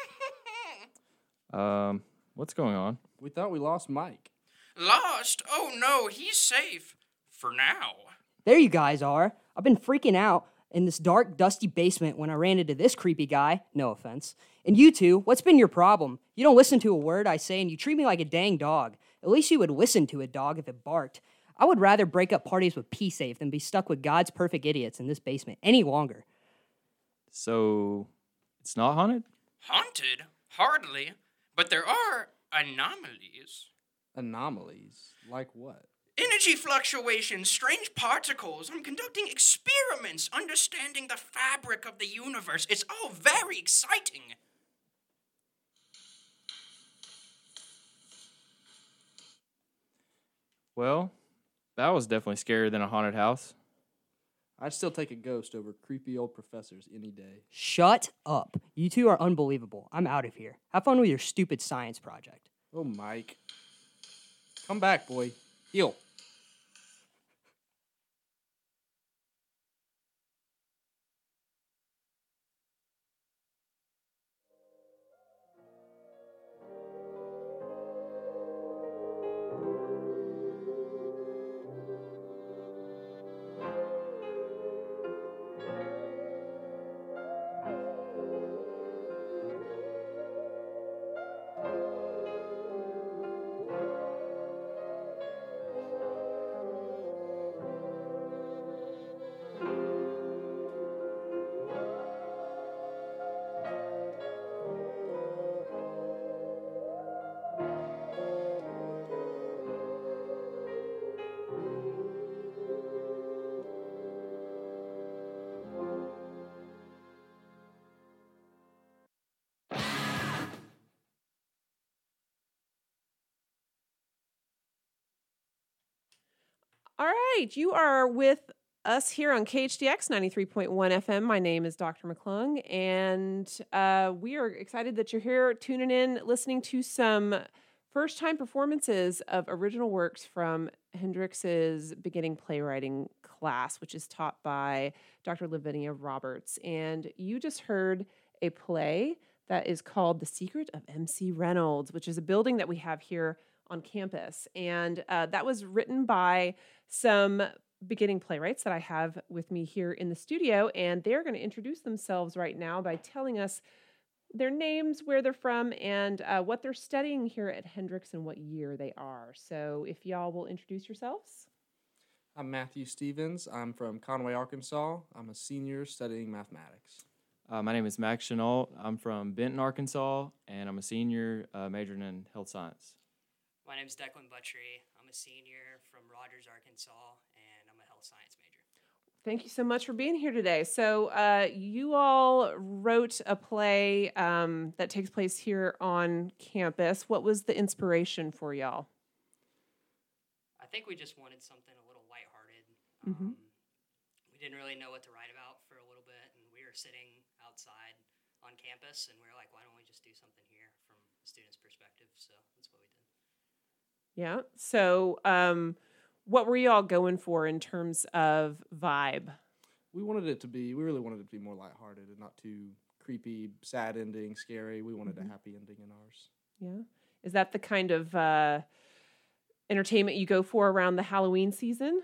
What's going on? We thought we lost Mike. Lost? Oh no, he's safe. For now. There you guys are. I've been freaking out in this dark, dusty basement when I ran into this creepy guy. No offense. And you two, what's been your problem? You don't listen to a word I say and you treat me like a dang dog. At least you would listen to a dog if it barked. I would rather break up parties with P-Safe than be stuck with God's perfect idiots in this basement any longer. So, it's not haunted? Haunted? Hardly. But there are anomalies. Anomalies? Like what? Energy fluctuations, strange particles. I'm conducting experiments, understanding the fabric of the universe. It's all very exciting. Well, that was definitely scarier than a haunted house. I'd still take a ghost over creepy old professors any day. Shut up. You two are unbelievable. I'm out of here. Have fun with your stupid science project. Oh, Mike. Come back, boy. Heal. All right, you are with us here on KHDX 93.1 FM. My name is Dr. McClung, and we are excited that you're here tuning in, listening to some first-time performances of original works from Hendrix's beginning playwriting class, which is taught by Dr. Lavinia Roberts. And you just heard a play that is called The Secret of MC Reynolds, which is a building that we have here on campus. And that was written by some beginning playwrights that I have with me here in the studio. And they're going to introduce themselves right now by telling us their names, where they're from, and what they're studying here at Hendrix and what year they are. So if y'all will introduce yourselves. I'm Matthew Stevens. I'm from Conway, Arkansas. I'm a senior studying mathematics. My name is Max Chenault. I'm from Benton, Arkansas, and I'm a senior majoring in health science. My name's Declan Buttrey. I'm a senior from Rogers, Arkansas, and I'm a health science major. Thank you so much for being here today. So you all wrote a play that takes place here on campus. What was the inspiration for y'all? I think we just wanted something a little lighthearted. Mm-hmm. We didn't really know what to write about for a little bit, and we were sitting outside on campus, and we were like, why don't we just do something here from a student's perspective? So that's what we did. Yeah. So, what were you all going for in terms of vibe? We really wanted it to be more lighthearted and not too creepy, sad ending, scary. We wanted a happy ending in ours. Yeah. Is that the kind of entertainment you go for around the Halloween season?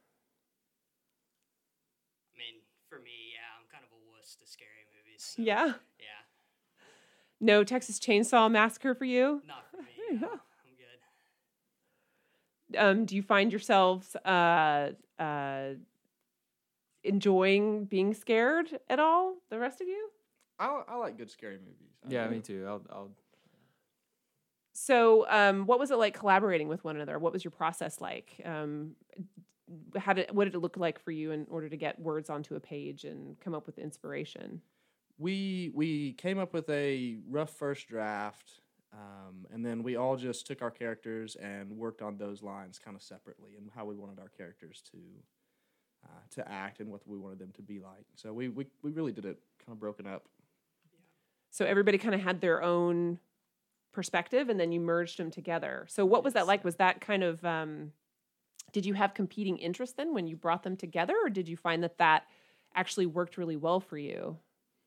I mean, for me, yeah, I'm kind of a wuss to scary movies. So, Yeah. Yeah. No Texas Chainsaw Massacre for you? Not for me. No, I'm good. Do you find yourselves enjoying being scared at all, the rest of you? I like good scary movies. Yeah, me too. I'll So, what was it like collaborating with one another? What was your process like? What did it look like for you in order to get words onto a page and come up with inspiration? We came up with a rough first draft, and then we all just took our characters and worked on those lines kind of separately and how we wanted our characters to act and what we wanted them to be like. So we really did it kind of broken up. So everybody kind of had their own perspective, and then you merged them together. So what was that like? Was that kind of did you have competing interests then when you brought them together, or did you find that actually worked really well for you?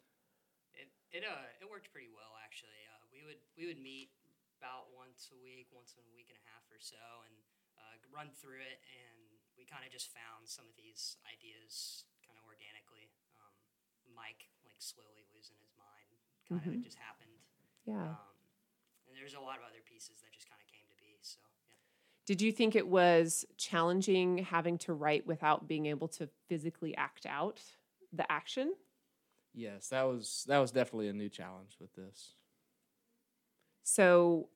It worked pretty well actually. We would meet about once in a week and a half or so, and run through it, and we kind of just found some of these ideas kind of organically. Mike slowly losing his mind, kind of it just happened. Yeah. And there's a lot of other pieces that just kind of came to be. So yeah. Did you think it was challenging having to write without being able to physically act out the action? Yes, that was definitely a new challenge with this. So,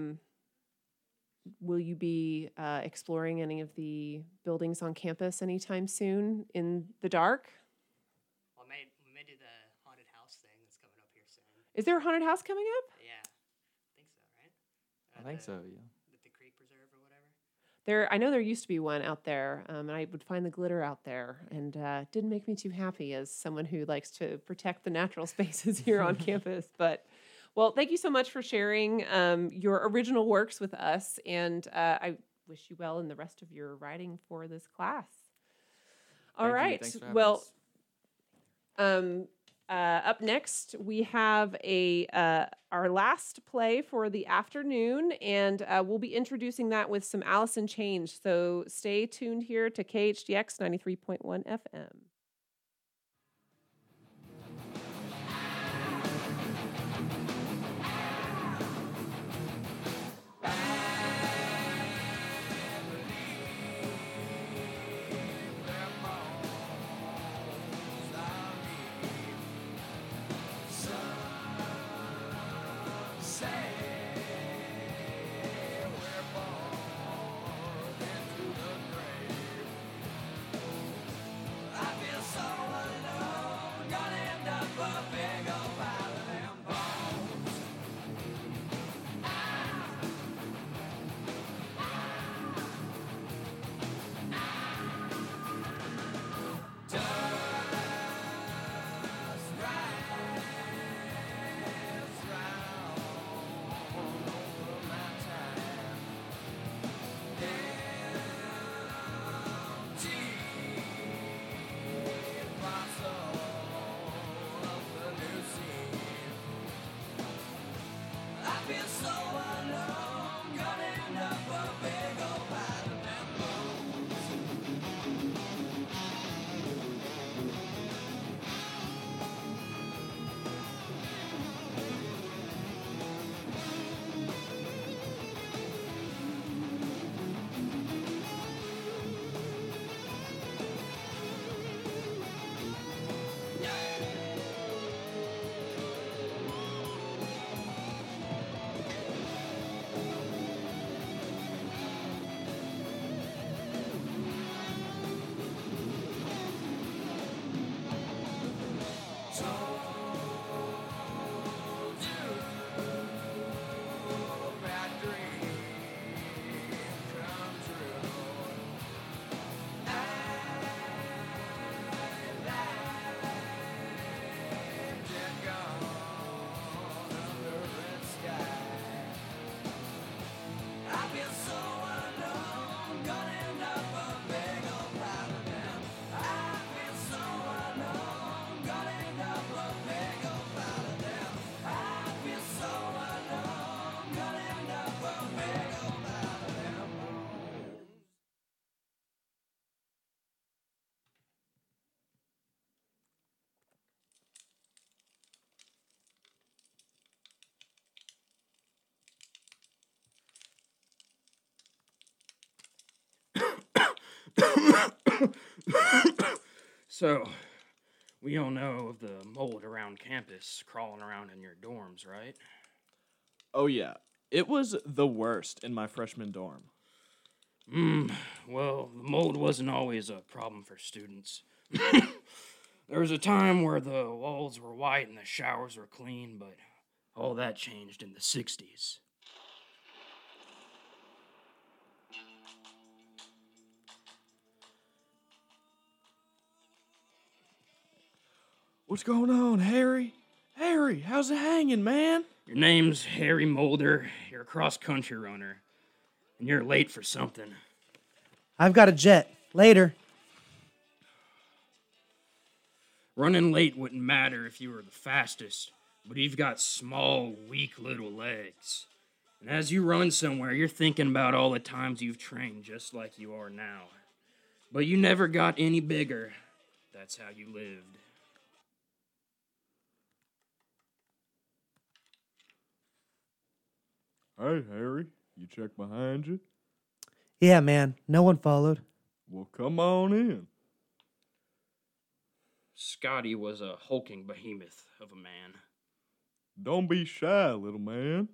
will you be exploring any of the buildings on campus anytime soon in the dark? Well, we may do the haunted house thing that's coming up here soon. Is there a haunted house coming up? Yeah, I think so, right? I think so, yeah. At the Creek Preserve or whatever. I know there used to be one out there, and I would find the glitter out there, and it didn't make me too happy as someone who likes to protect the natural spaces here on campus. But, well, thank you so much for sharing your original works with us, and I wish you well in the rest of your writing for this class. All right. Thanks for having Well, us. up next, we have our last play for the afternoon, and we'll be introducing that with some Alice in Chains. So stay tuned here to KHDX 93.1 FM. I've been So, we all know of the mold around campus crawling around in your dorms, right? Oh, yeah. It was the worst in my freshman dorm. Well, the mold wasn't always a problem for students. There was a time where the walls were white and the showers were clean, but all that changed in the 60s. What's going on, Harry? Harry, how's it hanging, man? Your name's Harry Mulder. You're a cross-country runner, and you're late for something. I've got a jet. Later. Running late wouldn't matter if you were the fastest, but you've got small, weak little legs. And as you run somewhere, you're thinking about all the times you've trained just like you are now. But you never got any bigger. That's how you lived. Hey, Harry, you check behind you? Yeah, man. No one followed. Well, come on in. Scotty was a hulking behemoth of a man. Don't be shy, little man.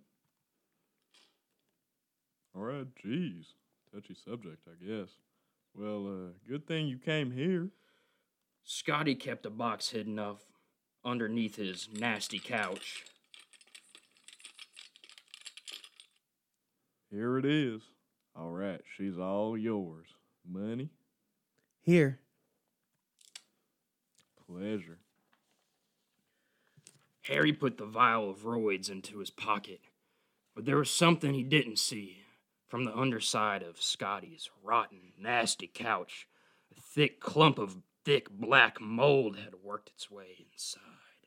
All right, geez. Touchy subject, I guess. Well, good thing you came here. Scotty kept a box hidden up underneath his nasty couch. Here it is. All right, she's all yours. Money? Here. Pleasure. Harry put the vial of roids into his pocket, but there was something he didn't see. From the underside of Scotty's rotten, nasty couch, a thick clump of thick black mold had worked its way inside.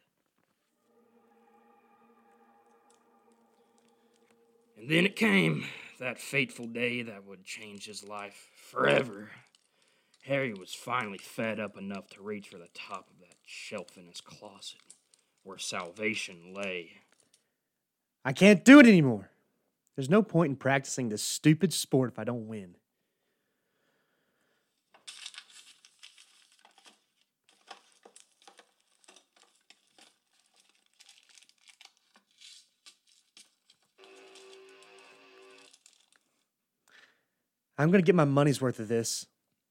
And then it came, that fateful day that would change his life forever. Harry was finally fed up enough to reach for the top of that shelf in his closet, where salvation lay. I can't do it anymore. There's no point in practicing this stupid sport if I don't win. I'm going to get my money's worth of this.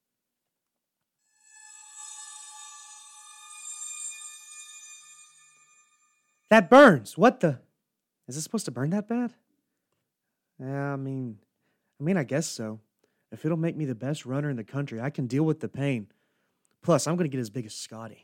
That burns. What the? Is it supposed to burn that bad? Yeah, I mean, I guess so. If it'll make me the best runner in the country, I can deal with the pain. Plus, I'm going to get as big as Scotty.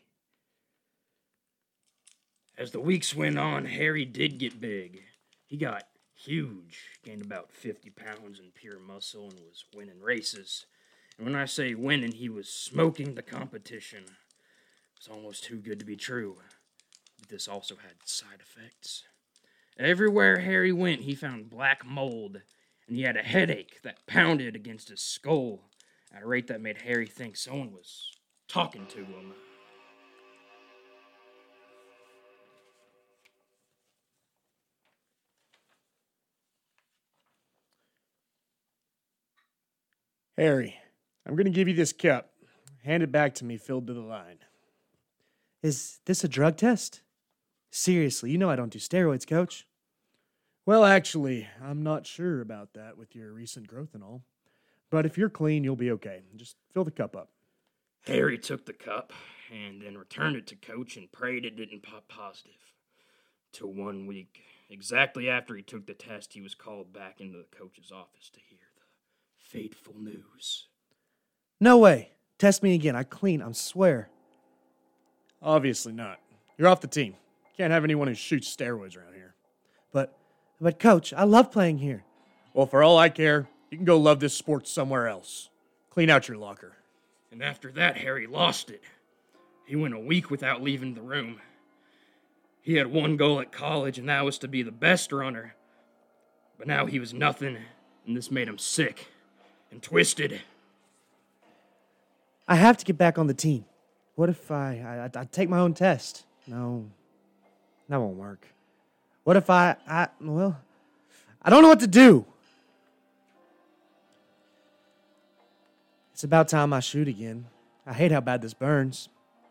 As the weeks went on, Harry did get big. He got huge, gained about 50 pounds in pure muscle and was winning races. And when I say winning, he was smoking the competition. It was almost too good to be true. But this also had side effects. Everywhere Harry went, he found black mold, and he had a headache that pounded against his skull at a rate that made Harry think someone was talking to him. Harry, I'm going to give you this cup. Hand it back to me filled to the line. Is this a drug test? Seriously, you know I don't do steroids, Coach. Well, actually, I'm not sure about that with your recent growth and all. But if you're clean, you'll be okay. Just fill the cup up. Harry took the cup and then returned it to Coach and prayed it didn't pop positive. Till 1 week, exactly after he took the test, he was called back into the coach's office to hear the fateful news. No way. Test me again. I clean, I swear. Obviously not. You're off the team. Can't have anyone who shoots steroids around here. But Coach, I love playing here. Well, for all I care, you can go love this sport somewhere else. Clean out your locker. And after that, Harry lost it. He went a week without leaving the room. He had one goal at college, and that was to be the best runner. But now he was nothing, and this made him sick and twisted. I have to get back on the team. What if I take my own test? No, that won't work. What if I don't know what to do. It's about time I shoot again. I hate how bad this burns.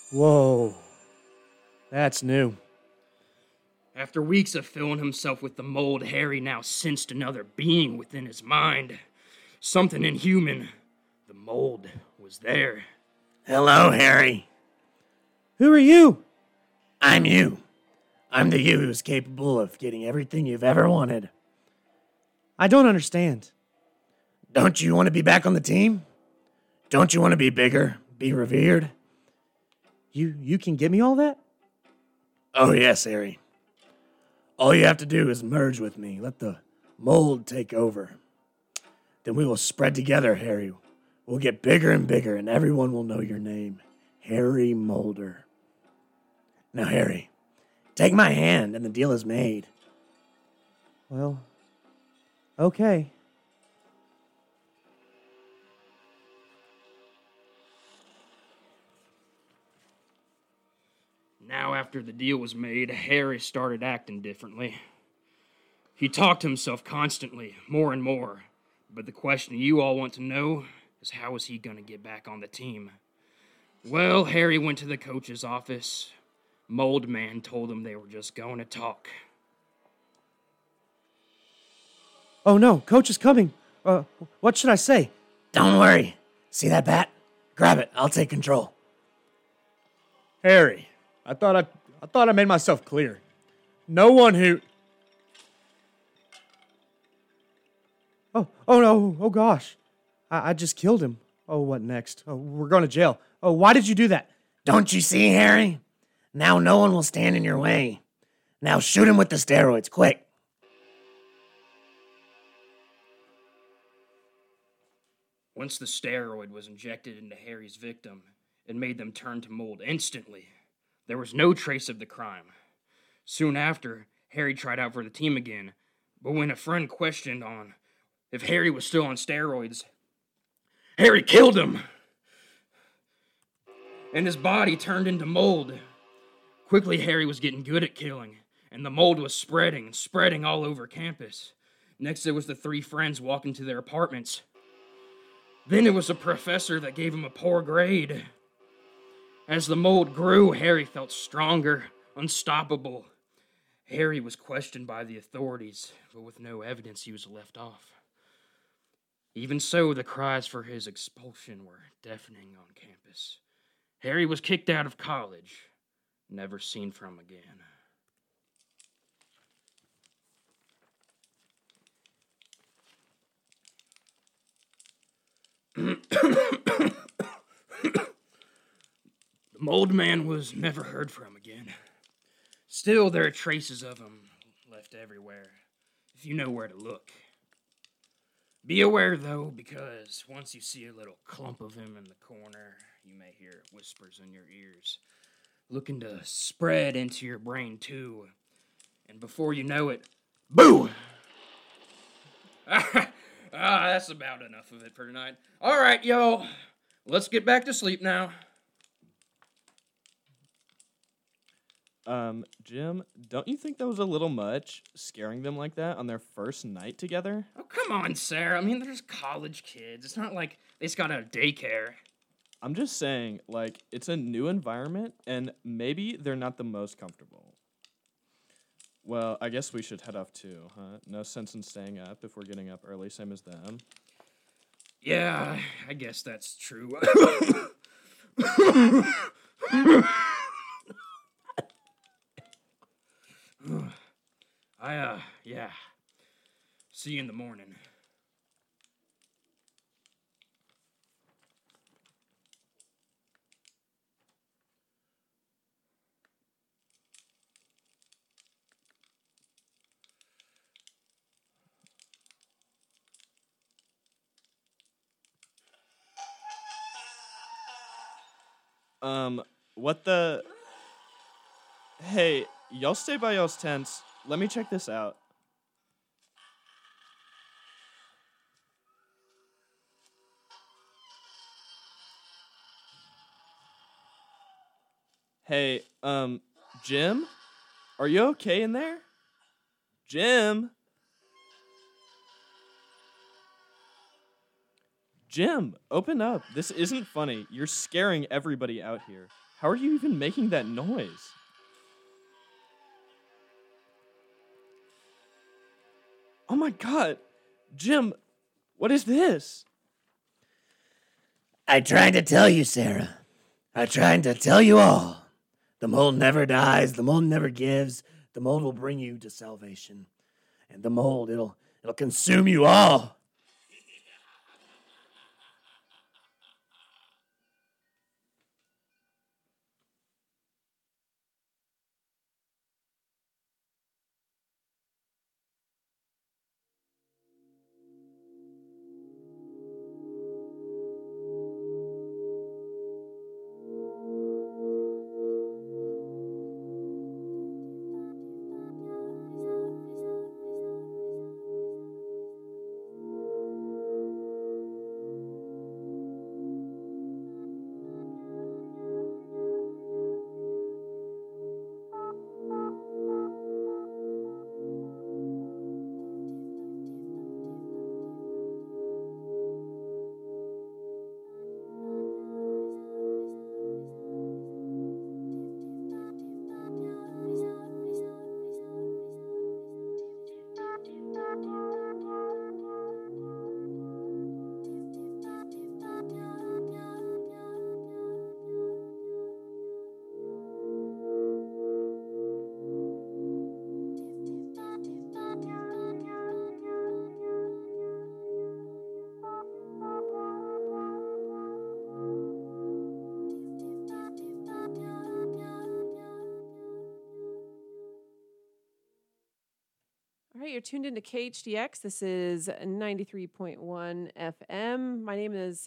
Whoa. That's new. After weeks of filling himself with the mold, Harry now sensed another being within his mind. Something inhuman. The mold was there. Hello, Harry. Who are you? I'm you. I'm the you who's capable of getting everything you've ever wanted. I don't understand. Don't you want to be back on the team? Don't you want to be bigger, be revered? You can get me all that? Oh, yes, Harry. All you have to do is merge with me. Let the mold take over. Then we will spread together, Harry. We'll get bigger and bigger, and everyone will know your name. Harry Mulder. Now, Harry, take my hand, and the deal is made. Well, okay. Now, after the deal was made, Harry started acting differently. He talked to himself constantly, more and more. But the question you all want to know is how is he going to get back on the team? Well, Harry went to the coach's office. Mold Man told him they were just going to talk. Oh no, Coach is coming. What should I say? Don't worry. See that bat? Grab it. I'll take control. Harry, I thought I made myself clear. No one who... Oh no, oh gosh. I just killed him. Oh, what next? Oh, we're going to jail. Oh, why did you do that? Don't you see, Harry? Now no one will stand in your way. Now shoot him with the steroids, quick. Once the steroid was injected into Harry's victim, it made them turn to mold instantly. There was no trace of the crime. Soon after, Harry tried out for the team again, but when a friend questioned on if Harry was still on steroids, Harry killed him! And his body turned into mold. Quickly, Harry was getting good at killing, and the mold was spreading and spreading all over campus. Next, it was the three friends walking to their apartments. Then it was a professor that gave him a poor grade. As the mold grew, Harry felt stronger, unstoppable. Harry was questioned by the authorities, but with no evidence, he was left off. Even so, the cries for his expulsion were deafening on campus. Harry was kicked out of college, never seen from again. The Mold Man was never heard from again. Still, there are traces of him left everywhere, if you know where to look. Be aware, though, because once you see a little clump of him in the corner, you may hear whispers in your ears, looking to spread into your brain, too. And before you know it, boo! That's about enough of it for tonight. All right, y'all, let's get back to sleep now. Jim, don't you think that was a little much, scaring them like that on their first night together? Oh, come on, Sarah. I mean, they're just college kids. It's not like they just got out of daycare. I'm just saying, like, it's a new environment, and maybe they're not the most comfortable. Well, I guess we should head off too, huh? No sense in staying up if we're getting up early, same as them. Yeah, I guess that's true. Yeah. See you in the morning. What the... Hey, y'all stay by y'all's tents. Let me check this out. Hey, Jim? Are you okay in there? Jim? Jim, open up. This isn't funny. You're scaring everybody out here. How are you even making that noise? Oh my god. Jim, what is this? I tried to tell you, Sarah. I tried to tell you all. The mold never dies. The mold never gives. The mold will bring you to salvation. And the mold, it'll consume you all. All right, you're tuned into KHDX. This is 93.1 FM. My name is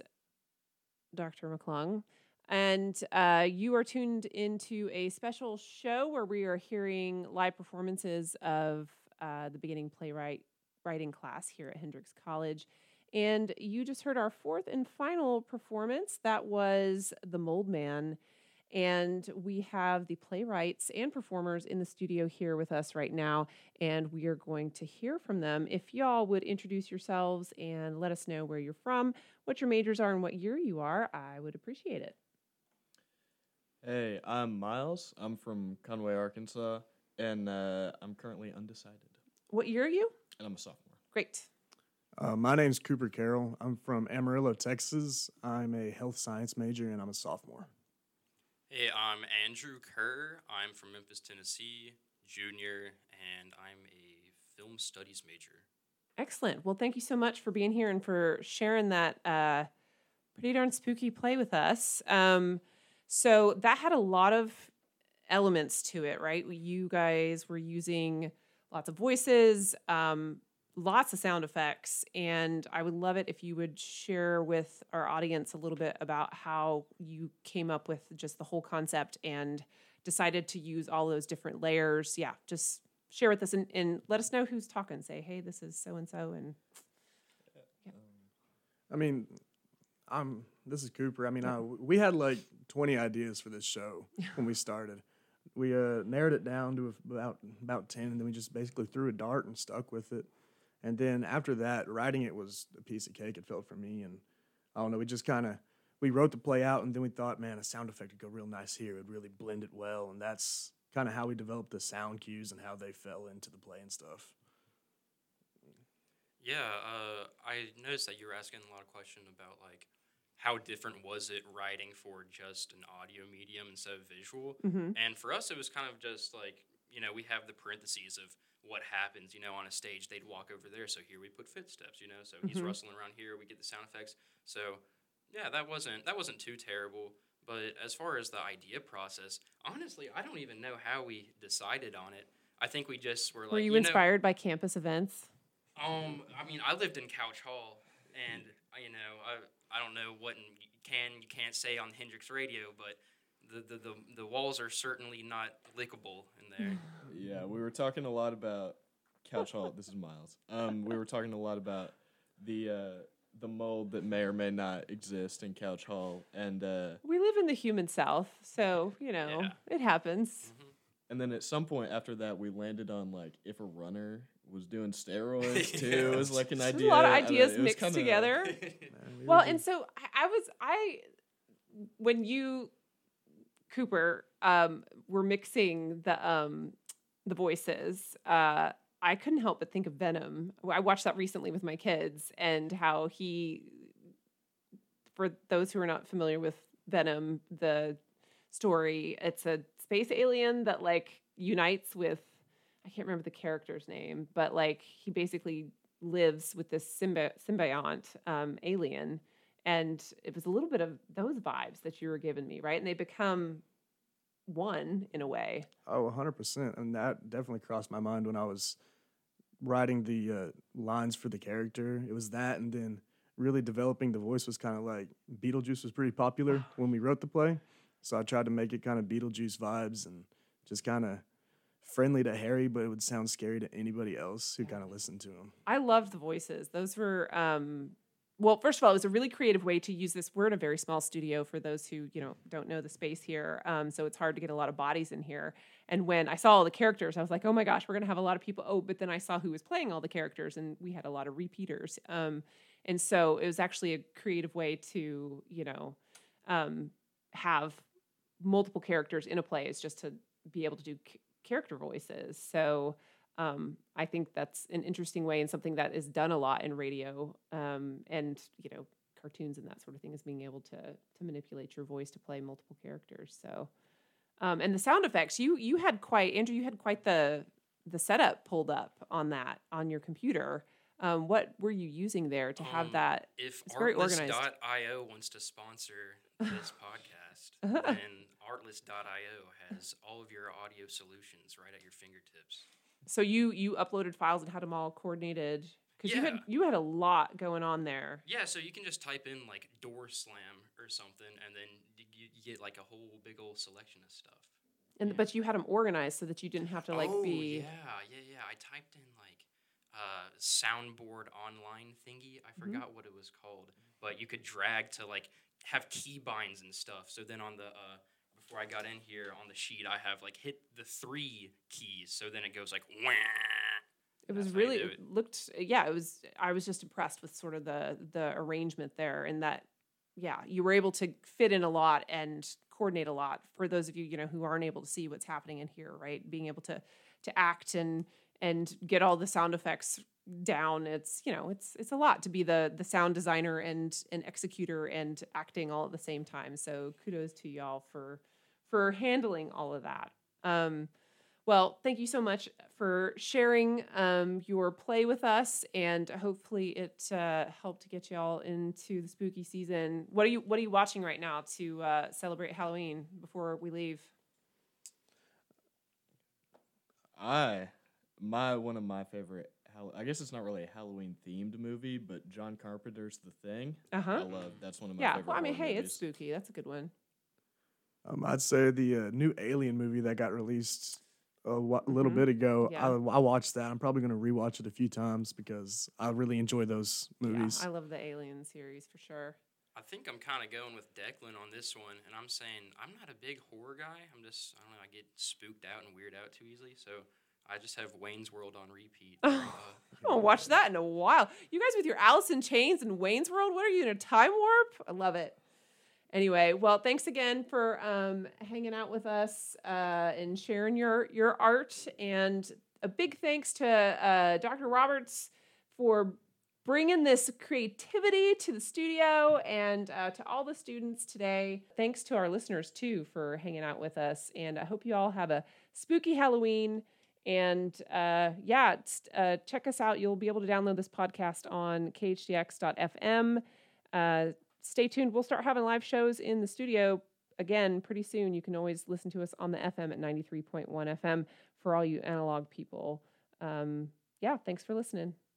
Dr. McClung, and you are tuned into a special show where we are hearing live performances of the beginning playwriting class here at Hendrix College. And you just heard our fourth and final performance. That was The Mold Man. And we have the playwrights and performers in the studio here with us right now, and we are going to hear from them. If y'all would introduce yourselves and let us know where you're from, what your majors are, and what year you are, I would appreciate it. Hey, I'm Miles. I'm from Conway, Arkansas, and I'm currently undecided. What year are you? And I'm a sophomore. Great. My name's Cooper Carroll. I'm from Amarillo, Texas. I'm a health science major, and I'm a sophomore. Hey, I'm Andrew Kerr. I'm from Memphis, Tennessee, junior, and I'm a film studies major. Excellent. Well, thank you so much for being here and for sharing that pretty darn spooky play with us. So that had a lot of elements to it, right? You guys were using lots of voices, lots of sound effects, and I would love it if you would share with our audience a little bit about how you came up with just the whole concept and decided to use all those different layers. Yeah, just share with us and let us know who's talking. Say, hey, this is so-and-so, and yeah. I mean, this is Cooper. I mean, we had like 20 ideas for this show when we started. We narrowed it down to about 10, and then we just basically threw a dart and stuck with it. And then after that, writing it was a piece of cake, it felt for me. And I don't know, we wrote the play out, and then we thought, man, a sound effect would go real nice here. It would really blend it well. And that's kind of how we developed the sound cues and how they fell into the play and stuff. Yeah, I noticed that you were asking a lot of questions about, like, how different was it writing for just an audio medium instead of visual? Mm-hmm. And for us, it was kind of just like, we have the parentheses of what happens, on a stage. They'd walk over there, so here we put footsteps, so he's Mhm. rustling around here, we get the sound effects. So, yeah, that wasn't too terrible. But as far as the idea process, honestly, I don't even know how we decided on it. I think we just were like, Were you inspired by campus events? I mean, I lived in Couch Hall, and I don't know what you can't say on Hendrix Radio, but the walls are certainly not lickable in there. Yeah, we were talking a lot about Couch Hall. This is Miles. We were talking a lot about the mold that may or may not exist in Couch Hall, and We live in the human South, so, it happens. and then at some point after that, we landed on like if a runner was doing steroids too. It was like an There's idea. a lot of I mean, ideas it was mixed kinda- together. Well, and so when you, Cooper, were mixing the voices, I couldn't help but think of Venom. I watched that recently with my kids, and how for those who are not familiar with Venom, the story, it's a space alien that like unites with, I can't remember the character's name, but like he basically lives with this symbiont alien. And it was a little bit of those vibes that you were giving me, right? And they become one in a way. Oh, 100%. And that definitely crossed my mind when I was writing the lines for the character. It was that, and then really developing the voice was kind of like Beetlejuice was pretty popular when we wrote the play. So I tried to make it kind of Beetlejuice vibes and just kind of friendly to Harry, but it would sound scary to anybody else who kind of listened to him. I loved the voices. Those were, well, first of all, it was a really creative way to use this. We're in a very small studio for those who, don't know the space here. So it's hard to get a lot of bodies in here. And when I saw all the characters, I was like, oh my gosh, we're going to have a lot of people. Oh, but then I saw who was playing all the characters, and we had a lot of repeaters. And so it was actually a creative way to, have multiple characters in a play, is just to be able to do character voices. So I think that's an interesting way, and something that is done a lot in radio and cartoons and that sort of thing, is being able to manipulate your voice to play multiple characters. So and the sound effects, you had quite the setup pulled up on your computer. What were you using there to have that? If It's very organized. Artlist.io wants to sponsor this podcast, then Artlist.io has all of your audio solutions right at your fingertips. So you uploaded files and had them all coordinated, because you had a lot going on there. Yeah, so you can just type in like door slam or something, and then you get like a whole big old selection of stuff. But you had them organized so that you didn't have to Yeah, be. I typed in like soundboard online thingy. I forgot what it was called, but you could drag to like have key binds and stuff. So then on the before I got in here on the sheet, I have like hit the 3 keys. So then it goes like wah. It was really it was. I was just impressed with sort of the arrangement there, and that you were able to fit in a lot and coordinate a lot. For those of you who aren't able to see what's happening in here, right? Being able to act and get all the sound effects down. It's it's a lot to be the sound designer and an executor and acting all at the same time. So kudos to y'all for handling all of that. Well, thank you so much for sharing your play with us, and hopefully it helped to get y'all into the spooky season. What are you watching right now to celebrate Halloween before we leave? One of my favorite, I guess it's not really a Halloween themed movie, but John Carpenter's The Thing. Uh-huh. That's one of my favorite. Well, I mean, horror hey, movies. it's spooky. That's a good one. I'd say the new Alien movie that got released a little bit ago. Yeah. I watched that. I'm probably going to rewatch it a few times because I really enjoy those movies. Yeah, I love the Alien series for sure. I think I'm kind of going with Declan on this one, and I'm saying I'm not a big horror guy. I don't know, I get spooked out and weird out too easily, so I just have Wayne's World on repeat. I won't watch that in a while. You guys with your Alice in Chains and Wayne's World, what are you, in a time warp? I love it. Anyway, well, thanks again for hanging out with us and sharing your art. And a big thanks to Dr. Roberts for bringing this creativity to the studio, and to all the students today. Thanks to our listeners, too, for hanging out with us. And I hope you all have a spooky Halloween. And check us out. You'll be able to download this podcast on khdx.fm. Stay tuned. We'll start having live shows in the studio again pretty soon. You can always listen to us on the FM at 93.1 FM for all you analog people. Thanks for listening.